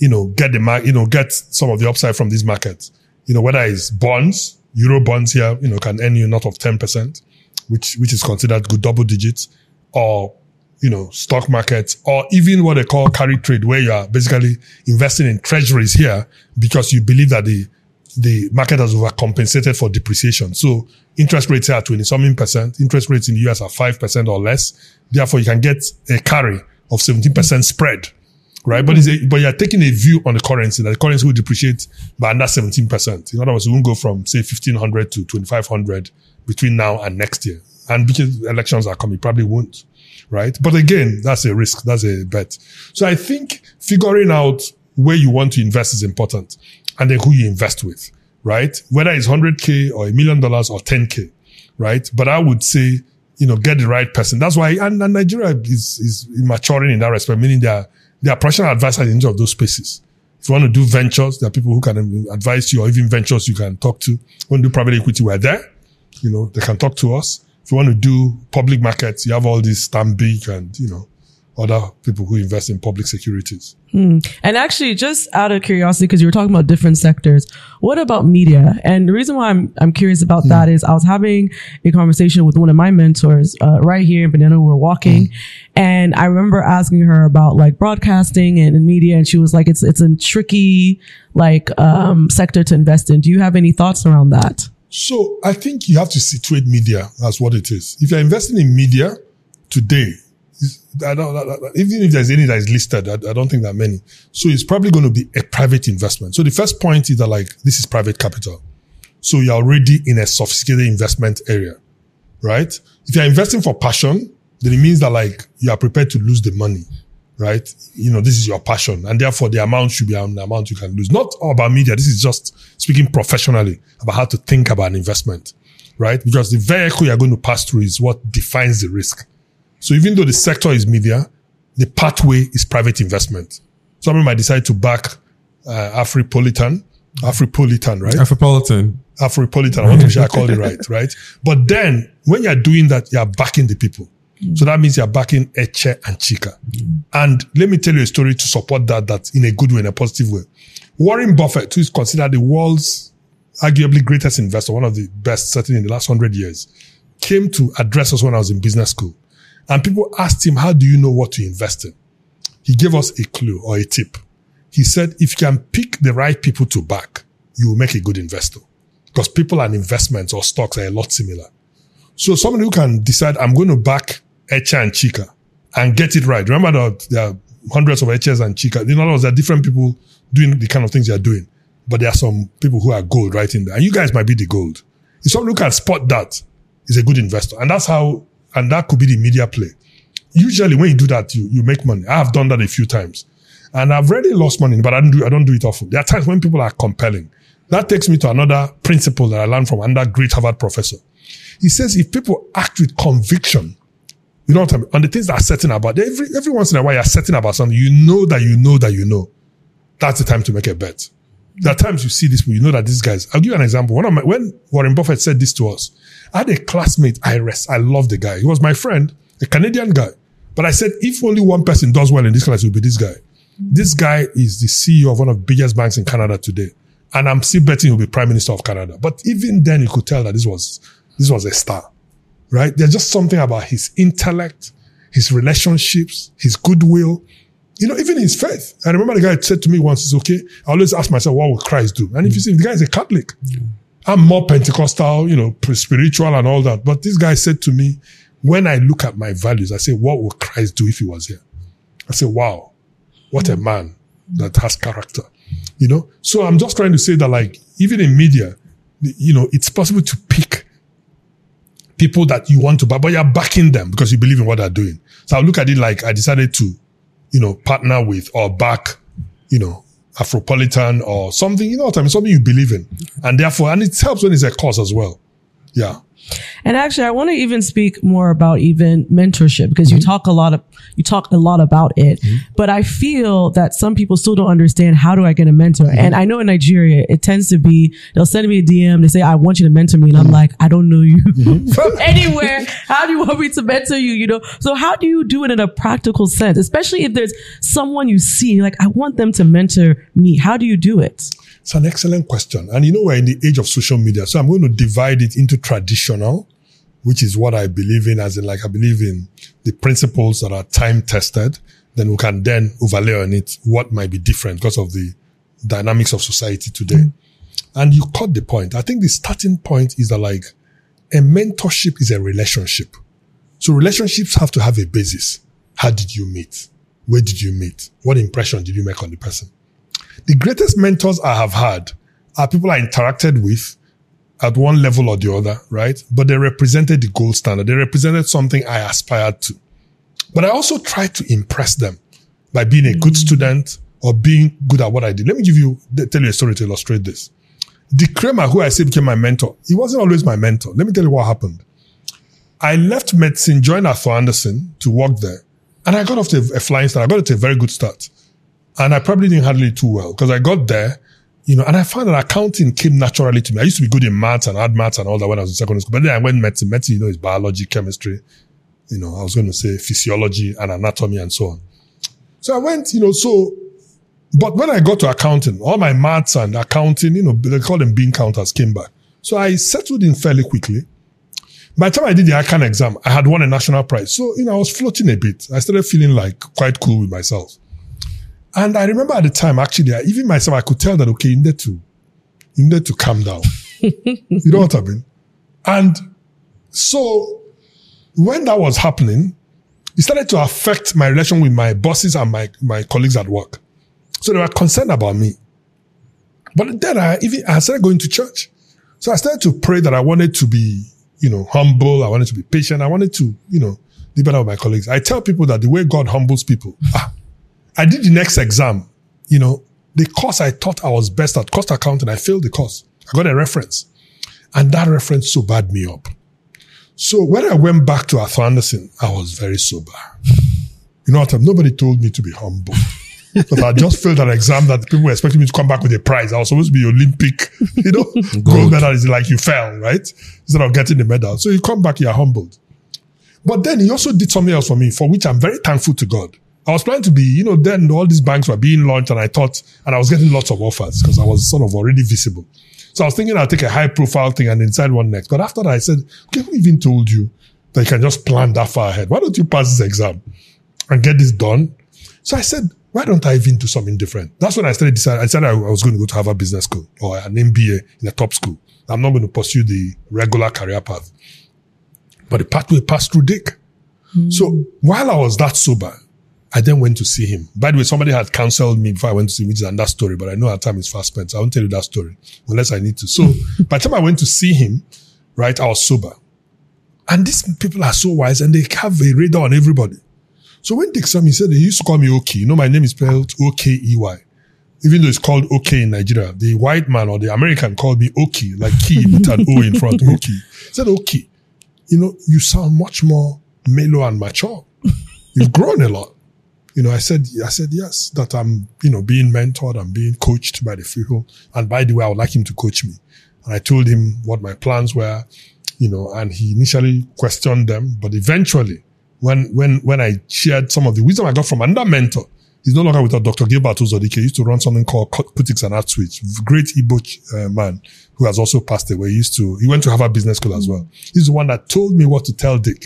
get some of the upside from these markets. Whether it's bonds, Euro bonds here, can earn you north of 10%, which is considered good double digits, or, stock markets, or even what they call carry trade, where you are basically investing in treasuries here because you believe that the market has overcompensated for depreciation. So interest rates here are 20-something%. Interest rates in the US are 5% or less. Therefore, you can get a carry of 17% spread, right? But you're taking a view on the currency, that the currency will depreciate by under 17%. In other words, it won't go from, say, 1,500 to 2,500 between now and next year. And because elections are coming, probably won't, right? But again, that's a risk. That's a bet. So I think figuring out where you want to invest is important, and then who you invest with, right? Whether it's 100K or $1 million or 10K, right? But I would say, get the right person. That's why, and Nigeria is maturing in that respect, meaning there are professional advisors in each of those spaces. If you want to do ventures, there are people who can advise you, or even ventures you can talk to. If you want to do private equity, we're there. They can talk to us. If you want to do public markets, you have all these Stanbic and, other people who invest in public securities. And actually, just out of curiosity, because you were talking about different sectors, what about media? And the reason why I'm curious about that is I was having a conversation with one of my mentors right here in Banana. We were walking, and I remember asking her about like broadcasting and media, and she was like, "It's a tricky like sector to invest in." Do you have any thoughts around that? So I think you have to situate media as what it is. If you're investing in media today, even if there's any that is listed, I don't think there are many. So it's probably going to be a private investment. So the first point is that like, this is private capital. So you're already in a sophisticated investment area, right? If you're investing for passion, then it means that like, you are prepared to lose the money, right? This is your passion. And therefore the amount should be an amount you can lose. Not all about media. This is just speaking professionally about how to think about an investment, right? Because the vehicle you're going to pass through is what defines the risk. So even though the sector is media, the pathway is private investment. Somebody might decide to back Afripolitan, right? Afripolitan. I want to be sure I called it right? But then when you're doing that, you're backing the people. So that means you're backing Eche and Chika. And let me tell you a story to support that in a good way, in a positive way. Warren Buffett, who is considered the world's arguably greatest investor, one of the best, certainly in the last 100 years, came to address us when I was in business school. And people asked him, how do you know what to invest in? He gave us a clue or a tip. He said, if you can pick the right people to back, you will make a good investor. Because people and investments or stocks are a lot similar. So somebody who can decide, I'm going to back Eche and Chika and get it right. Remember that there are hundreds of Eches and Chika. In other words, there are different people doing the kind of things you're doing. But there are some people who are gold right in there. And you guys might be the gold. If somebody who can spot that is a good investor. And that could be the media play. Usually when you do that, you make money. I have done that a few times. And I've really lost money, but I don't do it often. There are times when people are compelling. That takes me to another principle that I learned from another great Harvard professor. He says if people act with conviction, you know what I mean, on the things that are certain about, every once in a while you're certain about something, you know. That's the time to make a bet. There are times you see this, you know that these guys, I'll give you an example. When Warren Buffett said this to us, I had a classmate, I love the guy. He was my friend, a Canadian guy. But I said, if only one person does well in this class, it will be this guy. This guy is the CEO of one of the biggest banks in Canada today. And I'm still betting he'll be Prime Minister of Canada. But even then, you could tell that this was a star, right? There's just something about his intellect, his relationships, his goodwill, even his faith. I remember the guy said to me once, it's okay. I always ask myself, what will Christ do? And if you see, the guy is a Catholic. I'm more Pentecostal, spiritual and all that. But this guy said to me, when I look at my values, I say, what would Christ do if he was here? I say, wow, what a man that has character, So I'm just trying to say that like, even in media, it's possible to pick people that you want to back, but you're backing them because you believe in what they're doing. So I look at it like I decided to, partner with or back, Afropolitan or something, something you believe in. And therefore, and it helps when it's a cause as well. Yeah. And actually, I want to even speak more about even mentorship because you talk a lot about it, but I feel that some people still don't understand how do I get a mentor? And I know in Nigeria, it tends to be, they'll send me a DM, they say, I want you to mentor me. And I'm like, I don't know you from anywhere. How do you want me to mentor you? So how do you do it in a practical sense? Especially if there's someone you see, like, I want them to mentor me. How do you do it? It's an excellent question. And we're in the age of social media. So I'm going to divide it into traditional, which is what I believe in, as in like I believe in the principles that are time tested. Then we can then overlay on it what might be different because of the dynamics of society today. And you caught the point. I think the starting point is that like a mentorship is a relationship. So relationships have to have a basis. How did you meet? Where did you meet? What impression did you make on the person? The greatest mentors I have had are people I interacted with at one level or the other, right? But they represented the gold standard. They represented something I aspired to. But I also tried to impress them by being a good student or being good at what I did. Let me tell you a story to illustrate this. Dick Kramer, who I say became my mentor, he wasn't always my mentor. Let me tell you what happened. I left medicine, joined Arthur Andersen to work there, and I got off to a flying start. I got it to a very good start. And I probably didn't handle it too well because I got there, and I found that accounting came naturally to me. I used to be good in maths and hard maths and all that when I was in secondary school. But then I went medicine. Medicine, is biology, chemistry. I was going to say physiology and anatomy and so on. So I went, but when I got to accounting, all my maths and accounting, they call them bean counters, came back. So I settled in fairly quickly. By the time I did the ICANN exam, I had won a national prize. So, I was floating a bit. I started feeling like quite cool with myself. And I remember at the time, actually, even myself, I could tell that, okay, you need to calm down. You know what I mean? And so when that was happening, it started to affect my relation with my bosses and my colleagues at work. So they were concerned about me. But then I started going to church. So I started to pray that I wanted to be, humble. I wanted to be patient. I wanted to, be better with my colleagues. I tell people that the way God humbles people, I did the next exam, the course I thought I was best at, cost accounting, I failed the course. I got a reference. And that reference sobered me up. So when I went back to Arthur Andersen, I was very sober. You know what? Nobody told me to be humble. Because I just failed an exam that people were expecting me to come back with a prize. I was supposed to be Olympic, gold medal is like you fell, right? Instead of getting the medal. So you come back, you're humbled. But then he also did something else for me, for which I'm very thankful to God. I was planning to be, then all these banks were being launched and I was getting lots of offers because I was sort of already visible. So I was thinking I'll take a high profile thing and then decide one next. But after that, I said, okay, who even told you that you can just plan that far ahead? Why don't you pass this exam and get this done? So I said, why don't I even do something different? That's when I started deciding. I said I was going to go to Harvard Business School or an MBA in a top school. I'm not going to pursue the regular career path. But the pathway passed through Dick. So while I was that sober, I then went to see him. By the way, somebody had counseled me before I went to see him, which is another story, but I know our time is fast spent. So I won't tell you that story unless I need to. So by the time I went to see him, right, I was sober. And these people are so wise and they have a radar on everybody. So when Dick saw me, he said, they used to call me Oki. My name is spelled O-K-E-Y. Even though it's called Oki in Nigeria, the white man or the American called me Oki, like key with an O in front, Oki. He said, Oki, you sound much more mellow and mature. You've grown a lot. I said yes, that I'm, being mentored, I'm being coached by the people. And by the way, I would like him to coach me. And I told him what my plans were, and he initially questioned them, but eventually, when I shared some of the wisdom I got from another mentor, he's no longer with us, Dr. Gilbert Uzodike. He used to run something called Critics and Art Switch. Great Igbo man who has also passed away. He went to Harvard Business School as well. He's the one that told me what to tell Dick.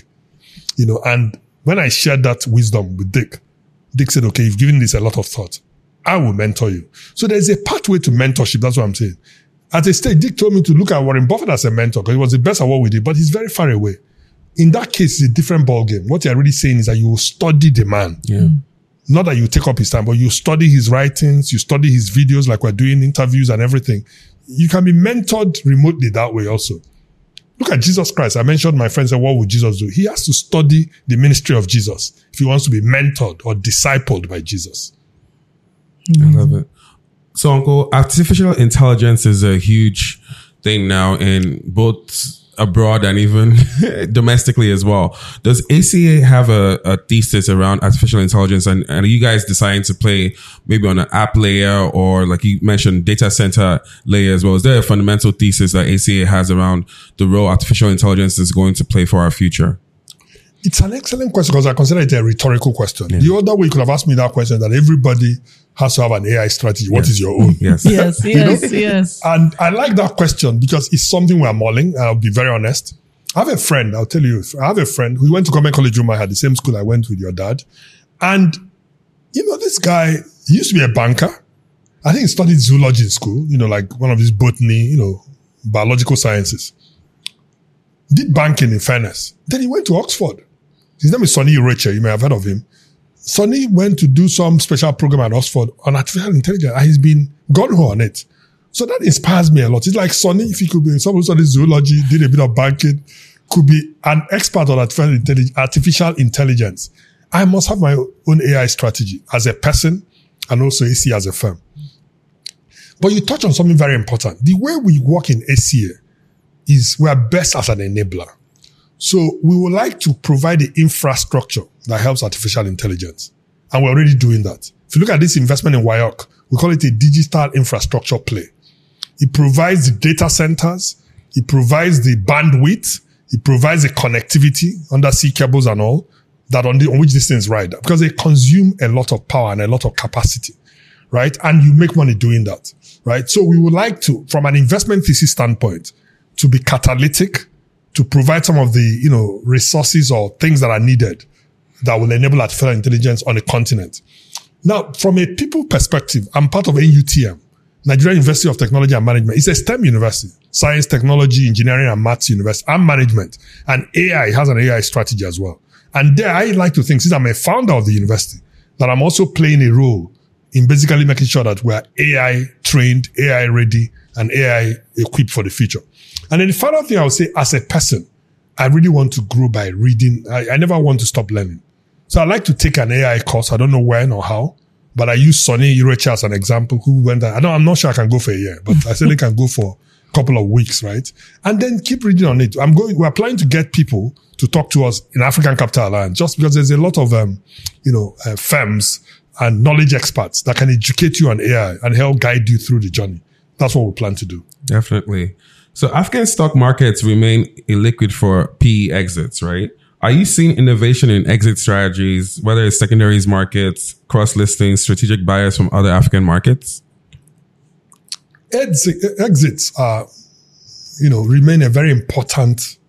And when I shared that wisdom with Dick said, okay, you've given this a lot of thought. I will mentor you. So there's a pathway to mentorship. That's what I'm saying. At a stage, Dick told me to look at Warren Buffett as a mentor because he was the best at what we did, but he's very far away. In that case, it's a different ballgame. What you're really saying is that you will study the man. Yeah. Not that you take up his time, but you study his writings, you study his videos like we're doing interviews and everything. You can be mentored remotely that way also. Look at Jesus Christ. I mentioned my friend said, what would Jesus do? He has to study the ministry of Jesus if he wants to be mentored or discipled by Jesus. I love it. So, Uncle, artificial intelligence is a huge thing now in both abroad and even domestically as well. Does ACA have a thesis around artificial intelligence? And are you guys deciding to play maybe on an app layer or, like you mentioned, data center layer as well? Is there a fundamental thesis that ACA has around the role artificial intelligence is going to play for our future? It's an excellent question because I consider it a rhetorical question. Yeah. The other way you could have asked me that question, that everybody has to have an AI strategy. What is your own? Yes. Yes. And I like that question because it's something we're mulling. I'll be very honest. I have a friend, I'll tell you, I have a friend who went to Government College Roma, had the same school I went with your dad. And, this guy, he used to be a banker. I think he studied zoology in school, like one of his botany, biological sciences. Did banking in fairness. Then he went to Oxford. His name is Sonny Irache. You may have heard of him. Sonny went to do some special program at Oxford on artificial intelligence and he's been gung-ho on it. So that inspires me a lot. It's like Sonny, if he could be someone who studied zoology, did a bit of banking, could be an expert on artificial intelligence. I must have my own AI strategy as a person and also ACA as a firm. But you touch on something very important. The way we work in ACA is we are best as an enabler. So we would like to provide the infrastructure that helps artificial intelligence. And we're already doing that. If you look at this investment in WIOC, we call it a digital infrastructure play. It provides the data centers. It provides the bandwidth. It provides a connectivity, undersea cables and all, that on which these things ride, because they consume a lot of power and a lot of capacity, right? And you make money doing that, right? So we would like to, from an investment thesis standpoint, to be catalytic, to provide some of the, resources or things that are needed that will enable artificial intelligence on a continent. Now, from a people perspective, I'm part of NUTM, Nigerian University of Technology and Management. It's a STEM university, science, technology, engineering, and maths university, and management. And AI has an AI strategy as well. And there, I like to think, since I'm a founder of the university, that I'm also playing a role in basically making sure that we're AI trained, AI ready, and AI equipped for the future. And then the final thing I would say, as a person, I really want to grow by reading. I never want to stop learning. So I like to take an AI course. I don't know when or how, but I use Sonny Ireche as an example, who went there. I'm not sure I can go for a year, but I certainly can go for a couple of weeks, right? And then keep reading on it. We're planning to get people to talk to us in African Capital Alliance, just because there's a lot of, firms and knowledge experts that can educate you on AI and help guide you through the journey. That's what we plan to do. Definitely. So African stock markets remain illiquid for PE exits, right? Are you seeing innovation in exit strategies, whether it's secondaries markets, cross-listing, strategic buyers from other African markets? Exits are, remain a very important,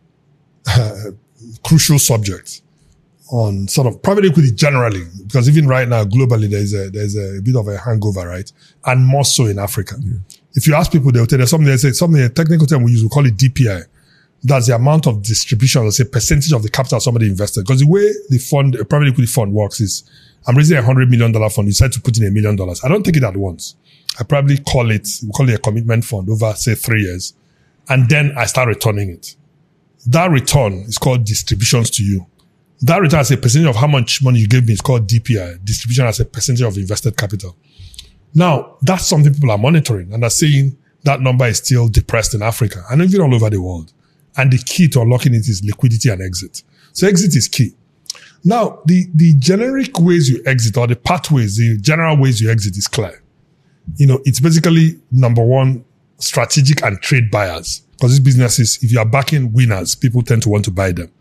crucial subject on sort of private equity generally, because even right now, globally, there's a bit of a hangover, right? And more so in Africa. Yeah. If you ask people, they'll tell you something, a technical term we use, we call it DPI. That's the amount of distribution, let's say percentage of the capital somebody invested. Because the way a private equity fund works is, I'm raising $100 million fund, you decide to put in $1 million. I don't take it at once. I probably call it a commitment fund over, say, 3 years. And then I start returning it. That return is called distributions to you. That return as a percentage of how much money you gave me is called DPI, distribution as a percentage of invested capital. Now, that's something people are monitoring, and they're saying that number is still depressed in Africa and even all over the world. And the key to unlocking it is liquidity and exit. So exit is key. Now, the generic ways you exit, or the pathways, the general ways you exit is clear. It's basically, number one, strategic and trade buyers. Because these businesses, if you are backing winners, people tend to want to buy them.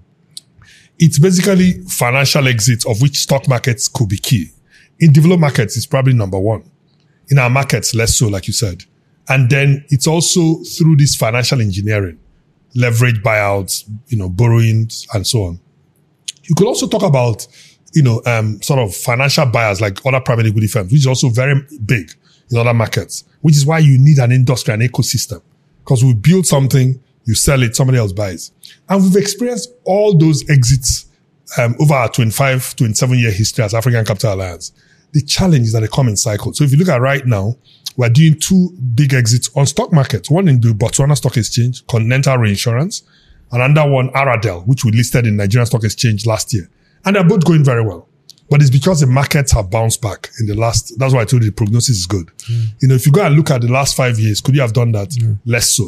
It's basically financial exits, of which stock markets could be key. In developed markets, it's probably number one. In our markets, less so, like you said. And then it's also through this financial engineering, leverage buyouts, borrowings and so on. You could also talk about, sort of financial buyers like other private equity firms, which is also very big in other markets, which is why you need an industry and ecosystem. Because we build something, you sell it, somebody else buys. And we've experienced all those exits over our 25, 27-year history as African Capital Alliance. The challenge is that they come in cycles. So if you look at right now, we're doing 2 big exits on stock markets. One in the Botswana Stock Exchange, Continental Reinsurance, and another one, Aradel, which we listed in Nigerian Stock Exchange last year. And they're both going very well. But it's because the markets have bounced back in that's why I told you the prognosis is good. If you go and look at the last 5 years, could you have done that? Less so.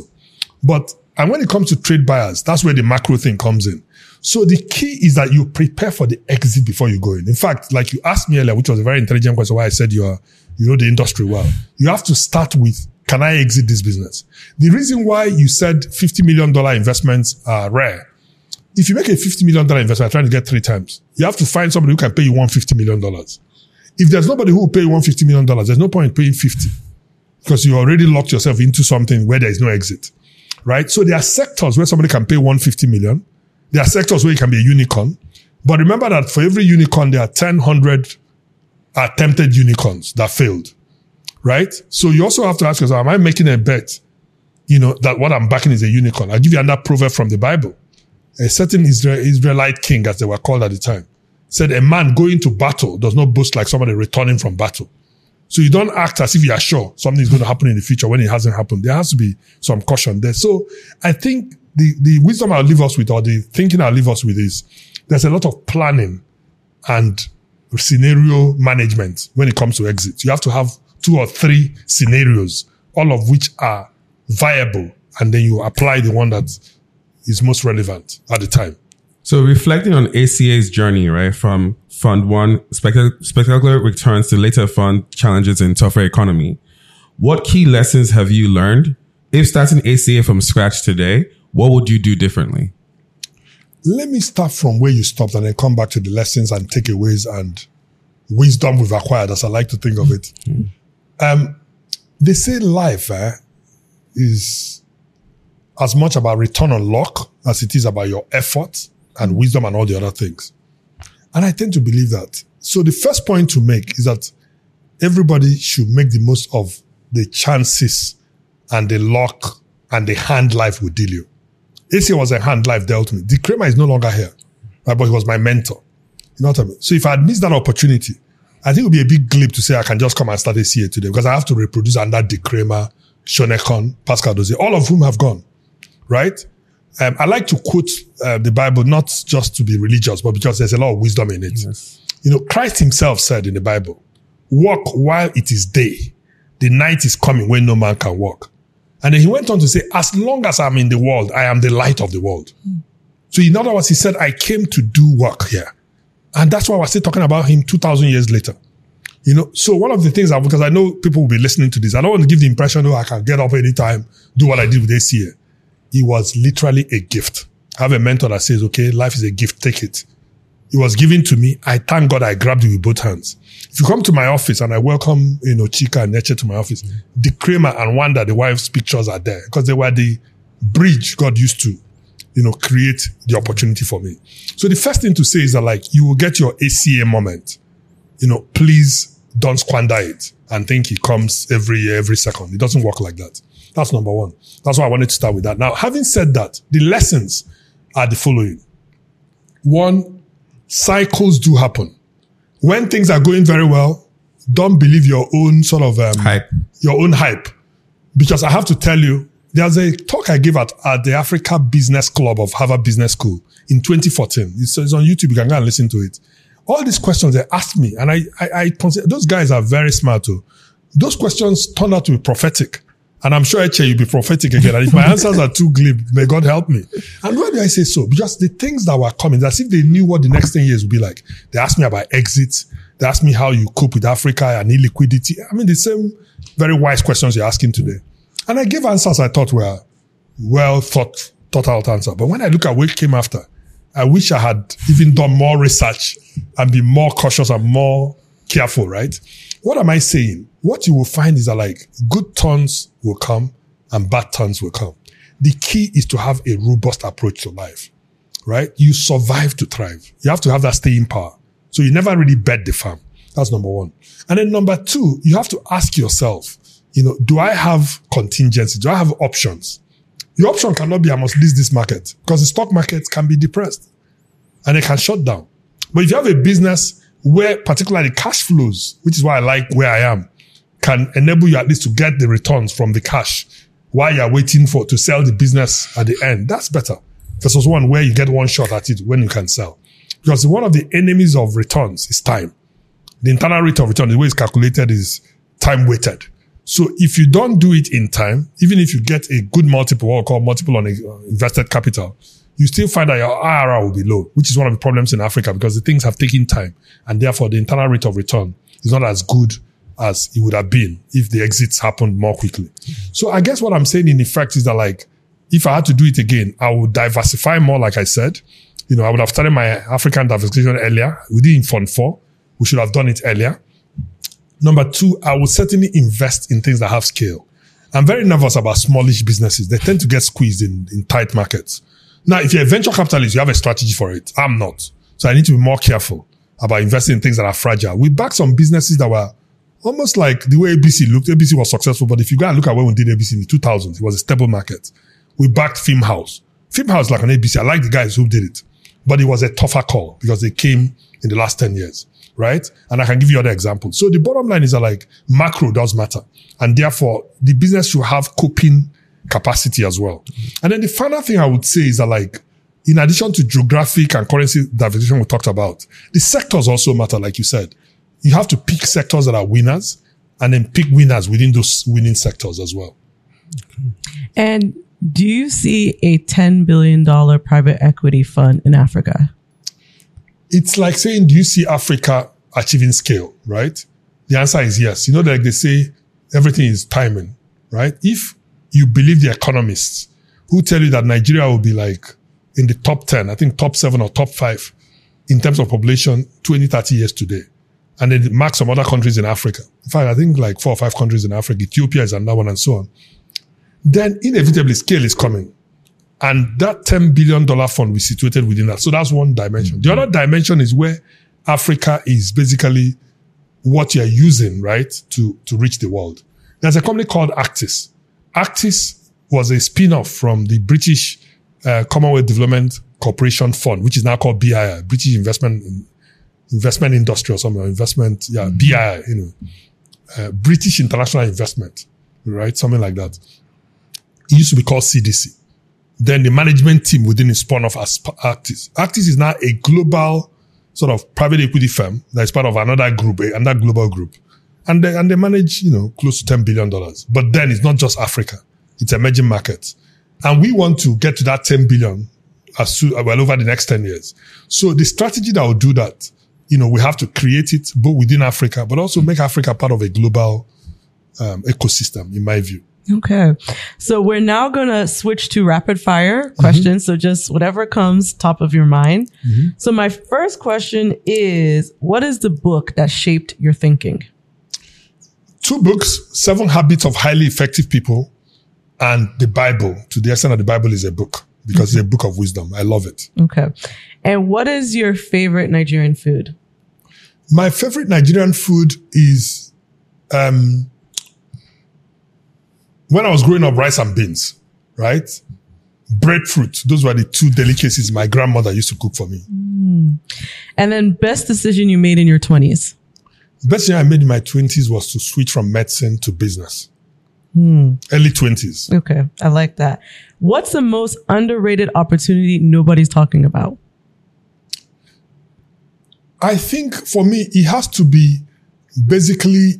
And when it comes to trade buyers, that's where the macro thing comes in. So the key is that you prepare for the exit before you go in. In fact, like you asked me earlier, which was a very intelligent question, why I said you know the industry well. You have to start with, can I exit this business? The reason why you said $50 million investments are rare. If you make a $50 million investment, trying to get 3 times, you have to find somebody who can pay you $150 million. If there's nobody who will pay you $150 million, there's no point in paying 50 because you already locked yourself into something where there is no exit, right? So there are sectors where somebody can pay $150 million. There are sectors where it can be a unicorn. But remember that for every unicorn, there are 100 attempted unicorns that failed, right? So you also have to ask yourself, am I making a bet, that what I'm backing is a unicorn? I'll give you another proverb from the Bible. A certain Israelite king, as they were called at the time, said, a man going to battle does not boast like somebody returning from battle. So you don't act as if you are sure something is going to happen in the future when it hasn't happened. There has to be some caution there. So I think the wisdom I'll leave us with, or the thinking I'll leave us with, is there's a lot of planning and scenario management when it comes to exits. You have to have 2 or 3 scenarios, all of which are viable, and then you apply the one that is most relevant at the time. So reflecting on ACA's journey, right, from Fund 1, spectacular returns, to later fund challenges in tougher economy, what key lessons have you learned? If starting ACA from scratch today, what would you do differently? Let me start from where you stopped and then come back to the lessons and takeaways and wisdom we've acquired, as I like to think of it. They say life is as much about return on luck as it is about your effort and wisdom and all the other things. And I tend to believe that. So the first point to make is that everybody should make the most of the chances and the luck and the hand life will deal you. AC was a hand life dealt me. Dick Kramer is no longer here, right? But he was my mentor. You know what I mean? So if I had missed that opportunity, I think it would be a big glib to say I can just come and start ACA today because I have to reproduce under Dick Kramer, Shonekon, Pascal Dozier, all of whom have gone, right? I like to quote the Bible, not just to be religious, but because there's a lot of wisdom in it. Yes. You know, Christ himself said in the Bible, walk while it is day. The night is coming when no man can walk. And then he went on to say, as long as I'm in the world, I am the light of the world. So in other words, he said, I came to do work here. And that's why we're still talking about him 2,000 years later. You know, so one of the things, because I know people will be listening to this, I don't want to give the impression, I can get up anytime, do what I did with ACA. It was literally a gift. I have a mentor that says, okay, life is a gift, take it. It was given to me. I thank God I grabbed it with both hands. If you come to my office and I welcome, Chika and Neche to my office, Dick Kramer and Wanda, the wife's pictures are there because they were the bridge God used to, create the opportunity for me. So the first thing to say is that you will get your ACA moment. Please don't squander it and think it comes every year, every second. It doesn't work like that. That's number one. That's why I wanted to start with that. Now, having said that, the lessons are the following. One, cycles do happen. When things are going very well, don't believe your own sort of hype. Your own hype. Because I have to tell you, there's a talk I gave at the Africa Business Club of Harvard Business School in 2014. It's on YouTube. You can go and listen to it. All these questions they asked me, and I consider those guys are very smart too. Those questions turned out to be prophetic. And I'm sure Eche, you'll be prophetic again. And if my answers are too glib, may God help me. And why do I say so? Because the things that were coming, as if they knew what the next 10 years would be like. They asked me about exits. They asked me how you cope with Africa and illiquidity. I mean, the same very wise questions you're asking today. And I gave answers I thought were well thought out answers. But when I look at what came after, I wish I had even done more research and be more cautious and more careful, right? What am I saying? What you will find is that good turns will come and bad turns will come. The key is to have a robust approach to life, right? You survive to thrive. You have to have that staying power. So you never really bet the farm. That's number one. And then number two, you have to ask yourself, do I have contingency? Do I have options? Your option cannot be I must list this market because the stock market can be depressed and it can shut down. But if you have a business where particularly cash flows, which is why I like where I am, can enable you at least to get the returns from the cash while you're waiting to sell the business at the end, that's better. Versus one where you get one shot at it when you can sell. Because one of the enemies of returns is time. The internal rate of return, the way it's calculated is time weighted. So if you don't do it in time, even if you get a good multiple, what we call multiple on invested capital, you still find that your IRR will be low, which is one of the problems in Africa because the things have taken time and therefore the internal rate of return is not as good as it would have been if the exits happened more quickly. So I guess what I'm saying in effect is that if I had to do it again, I would diversify more, like I said. I would have started my African diversification earlier. We did in Fund 4. We should have done it earlier. Number two, I would certainly invest in things that have scale. I'm very nervous about smallish businesses. They tend to get squeezed in tight markets. Now, if you're a venture capitalist, you have a strategy for it. I'm not. So I need to be more careful about investing in things that are fragile. We backed some businesses that were almost like the way ABC looked. ABC was successful, but if you go and look at when we did ABC in the 2000s, it was a stable market. We backed Film House. Film House like an ABC. I like the guys who did it, but it was a tougher call because they came in the last 10 years, right? And I can give you other examples. So the bottom line is that macro does matter. And therefore, the business should have coping capacity as well. And then the final thing I would say is that in addition to geographic and currency diversification we talked about, the sectors also matter, like you said. You have to pick sectors that are winners and then pick winners within those winning sectors as well. And do you see a $10 billion private equity fund in Africa? It's like saying, do you see Africa achieving scale, right? The answer is yes. They say everything is timing, right? If you believe the economists who tell you that Nigeria will be like in the top 10, I think top 7 or top 5 in terms of population 20, 30 years today. And then mark some other countries in Africa. In fact, I think like 4 or 5 countries in Africa. Ethiopia is another one and so on. Then inevitably scale is coming. And that $10 billion fund we situated within that. So that's one dimension. The other dimension is where Africa is basically what you're using, right, to reach the world. There's a company called Actis. Actis was a spin-off from the British Commonwealth Development Corporation Fund, which is now called BII, British Investment Industry or something, or investment, BII, British International Investment, right? Something like that. It used to be called CDC. Then the management team within it spun off as Actis. Actis is now a global sort of private equity firm that is part of another group, another global group. And they manage, close to $10 billion. But then it's not just Africa. It's emerging markets. And we want to get to that 10 billion over the next 10 years. So the strategy that will do that, we have to create it both within Africa, but also make Africa part of a global ecosystem, in my view. Okay. So we're now going to switch to rapid fire questions. Mm-hmm. So just whatever comes top of your mind. Mm-hmm. So my first question is, what is the book that shaped your thinking? 2 books, 7 Habits of Highly Effective People and the Bible, to the extent that the Bible is a book, because it's a book of wisdom. I love it. Okay. And what is your favorite Nigerian food? My favorite Nigerian food is, when I was growing up, rice and beans, right? Breadfruit. Those were the 2 delicacies my grandmother used to cook for me. Mm. And then best decision you made in your 20s? The best thing I made in my 20s was to switch from medicine to business. Early 20s. Okay. I like that. What's the most underrated opportunity nobody's talking about? I think for me, it has to be basically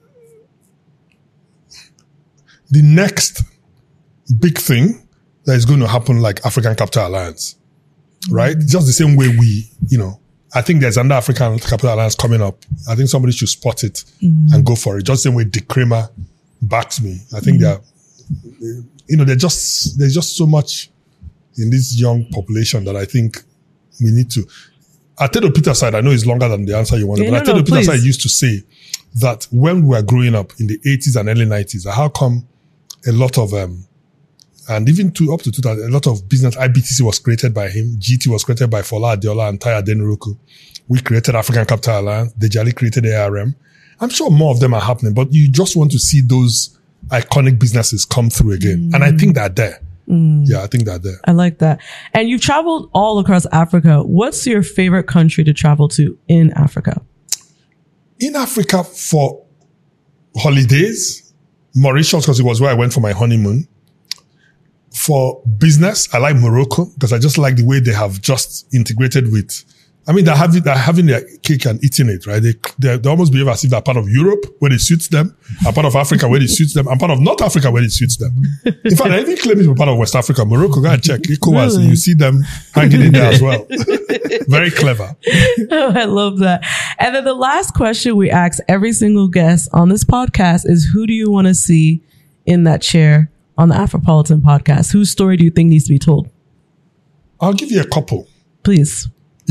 the next big thing that is going to happen, like African Capital Alliance, right? Just the same way I think there's another African Capital Alliance coming up. I think somebody should spot it and go for it. Just the same way Dick Kramer backs me. I think there's just so much in this young population that I think we need to. Atedo Peterside, I know it's longer than the answer you wanted, but Atedo Peterside used to say that when we were growing up in the 80s and early 90s, how come a lot of, and even up to 2000, a lot of business, IBTC was created by him, GT was created by Fola Adeola and Tai Adenuruku. We created African Capital Alliance, Dejali created ARM. I'm sure more of them are happening, but you just want to see those iconic businesses come through again. And I think they're there. Yeah, I think they're there. I like that. And you've traveled all across Africa. What's your favorite country to travel to in Africa? In Africa for holidays, Mauritius, because it was where I went for my honeymoon. For business, I like Morocco because I just like the way they have just integrated with, they're having their cake and eating it, right? They almost behave as if they're part of Europe when it suits them, and part of Africa when it suits them, and part of North Africa when it suits them. In fact, I even claim to be part of West Africa. Morocco, go and check. ECOWAS, really? You see them hanging in there as well. Very clever. Oh, I love that. And then the last question we ask every single guest on this podcast is, who do you want to see in that chair on the Afropolitan podcast? Whose story do you think needs to be told? I'll give you a couple. Please.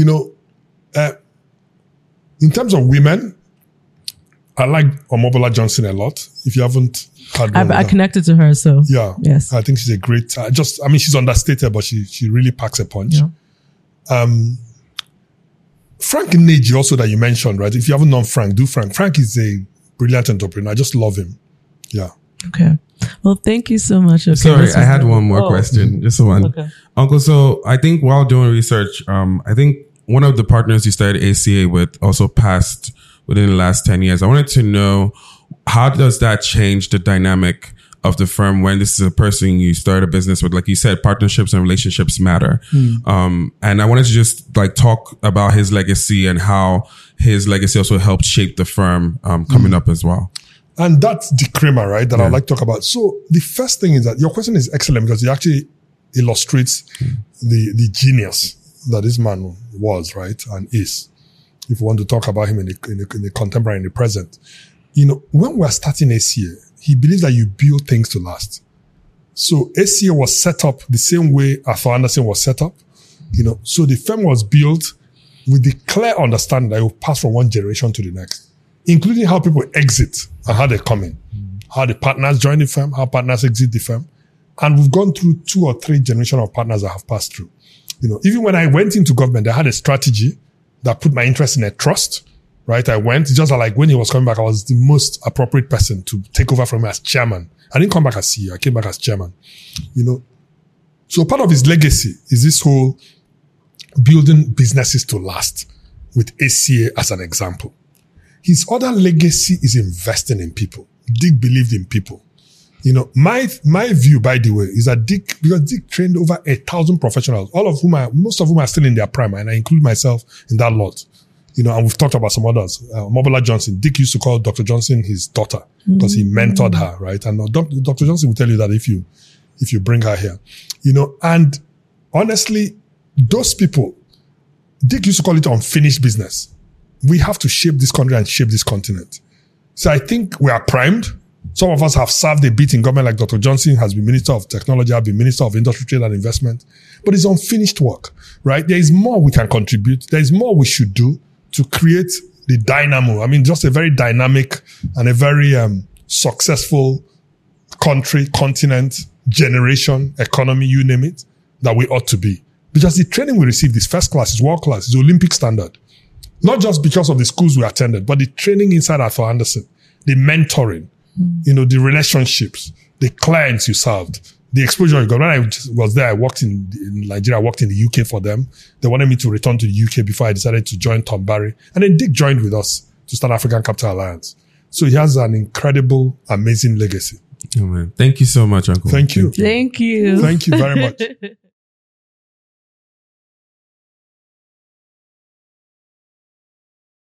In terms of women, I like Omobola Johnson a lot. If you haven't had one, I connected to her, so yeah, yes, I think she's a great. She's understated, but she really packs a punch. Yeah. Frank Nneji also that you mentioned, right? If you haven't known Frank, do Frank. Frank is a brilliant entrepreneur. I just love him. Yeah. Okay. Well, thank you so much. Okay, sorry, I had one more question. Just one. Okay. Uncle, so I think while doing research, I think one of the partners you started ACA with also passed within the last 10 years. I wanted to know, how does that change the dynamic of the firm when this is a person you start a business with? Like you said, partnerships and relationships matter. And I wanted to just talk about his legacy and how his legacy also helped shape the firm coming up as well. And that's Dick Kramer, right? That I'd like to talk about. So the first thing is that your question is excellent because it actually illustrates the genius that this man was, right? And is, if you want to talk about him in the contemporary, in the present. When we're starting ACA, he believes that you build things to last. So ACA was set up the same way Arthur Andersen was set up. So the firm was built with the clear understanding that it will pass from one generation to the next, including how people exit and how they come in, how the partners join the firm, how partners exit the firm. And we've gone through 2 or 3 generations of partners that have passed through. Even when I went into government, I had a strategy that put my interest in a trust, right? I went, just like when he was coming back, I was the most appropriate person to take over from him as chairman. I didn't come back as CEO. I came back as chairman, So part of his legacy is this whole building businesses to last with ACA as an example. His other legacy is investing in people. Dick believed in people. My view, by the way, is that because Dick trained over 1,000 professionals, most of whom are still in their prime, and I include myself in that lot. And we've talked about some others. Mobola Johnson, Dick used to call Dr. Johnson his daughter because he mentored her, right? And Dr. Johnson will tell you that if you bring her here, and honestly, those people, Dick used to call it unfinished business. We have to shape this country and shape this continent. So I think we are primed. Some of us have served a bit in government, like Dr. Johnson has been Minister of Technology, I've been Minister of Industry, Trade and Investment, but it's unfinished work, right? There is more we can contribute. There is more we should do to create the dynamo. I mean, just a very dynamic and a very successful country, continent, generation, economy, you name it, that we ought to be. Because the training we received is first class, is world class, is Olympic standard. Not just because of the schools we attended, but the training inside Arthur Andersen, the mentoring, the relationships, the clients you served, the exposure you got. When I was there, I worked in Nigeria, I worked in the UK for them. They wanted me to return to the UK before I decided to join Tom Barry. And then Dick joined with us to start African Capital Alliance. So he has an incredible, amazing legacy. Oh, man. Thank you so much, Uncle. Thank you. Thank you. Thank you very much.